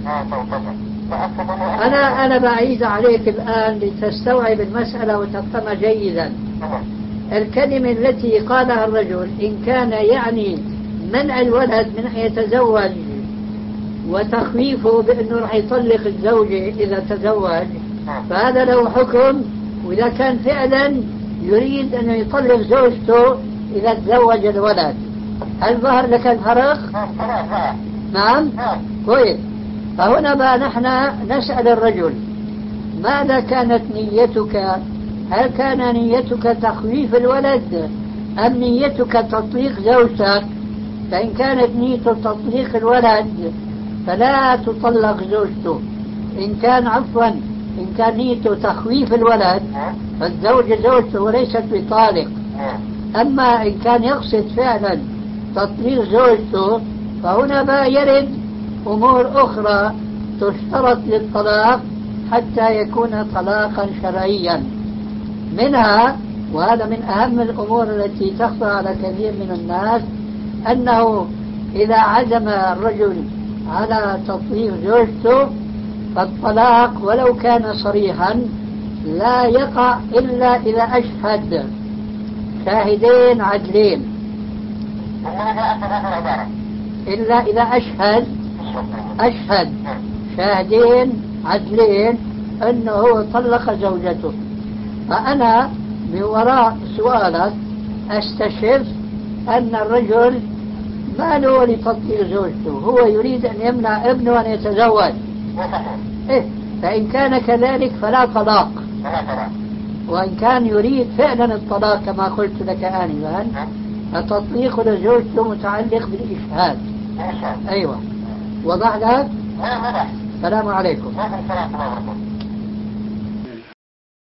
أنا أنا بعيد عليك الآن لتستوعب المسألة وتفهم جيدا. الكلمة التي قالها الرجل إن كان يعني منع الولد من أن يتزوج وتخويفه بأنه راح يطلق الزوجة إذا تزوج فهذا له حكم. وإذا كان فعلا يريد أن يطلق زوجته إذا تزوج الولد هل ظهر لك الفرق؟ نعم؟ كويس. فهنا بقى نحن نسأل الرجل ماذا كانت نيتك؟ هل كان نيتك تخويف الولد أم نيتك تطليق زوجتك؟ فإن كانت نيته تطليق الولد فلا تطلق زوجته. إن كان عفوا إن كان نيته تخويف الولد فالزوجة زوجته وليست بطالق. أما إن كان يقصد فعلا تطليق زوجته فهنا ما يرد أمور أخرى تشترط للطلاق حتى يكون طلاقا شرعيا. منها وهذا من أهم الأمور التي تخطر على كثير من الناس أنه إذا عزم الرجل على تطليق زوجته فالطلاق ولو كان صريحا لا يقع إلا إذا أشهد شاهدين عدلين، إلا إذا أشهد أشهد شاهدين عدلين أنه هو طلق زوجته. فأنا من وراء سؤالك أستشف أن الرجل ما له لتطليق زوجته، هو يريد أن يمنع ابنه أن يتزوج. إيه؟ فإن كان كذلك فلا طلاق. وإن كان يريد فعلا الطلاق كما قلت لك آنفا فتطليق لزوجته متعلق بالإشهاد. أيوة وضع لك. السلام عليكم.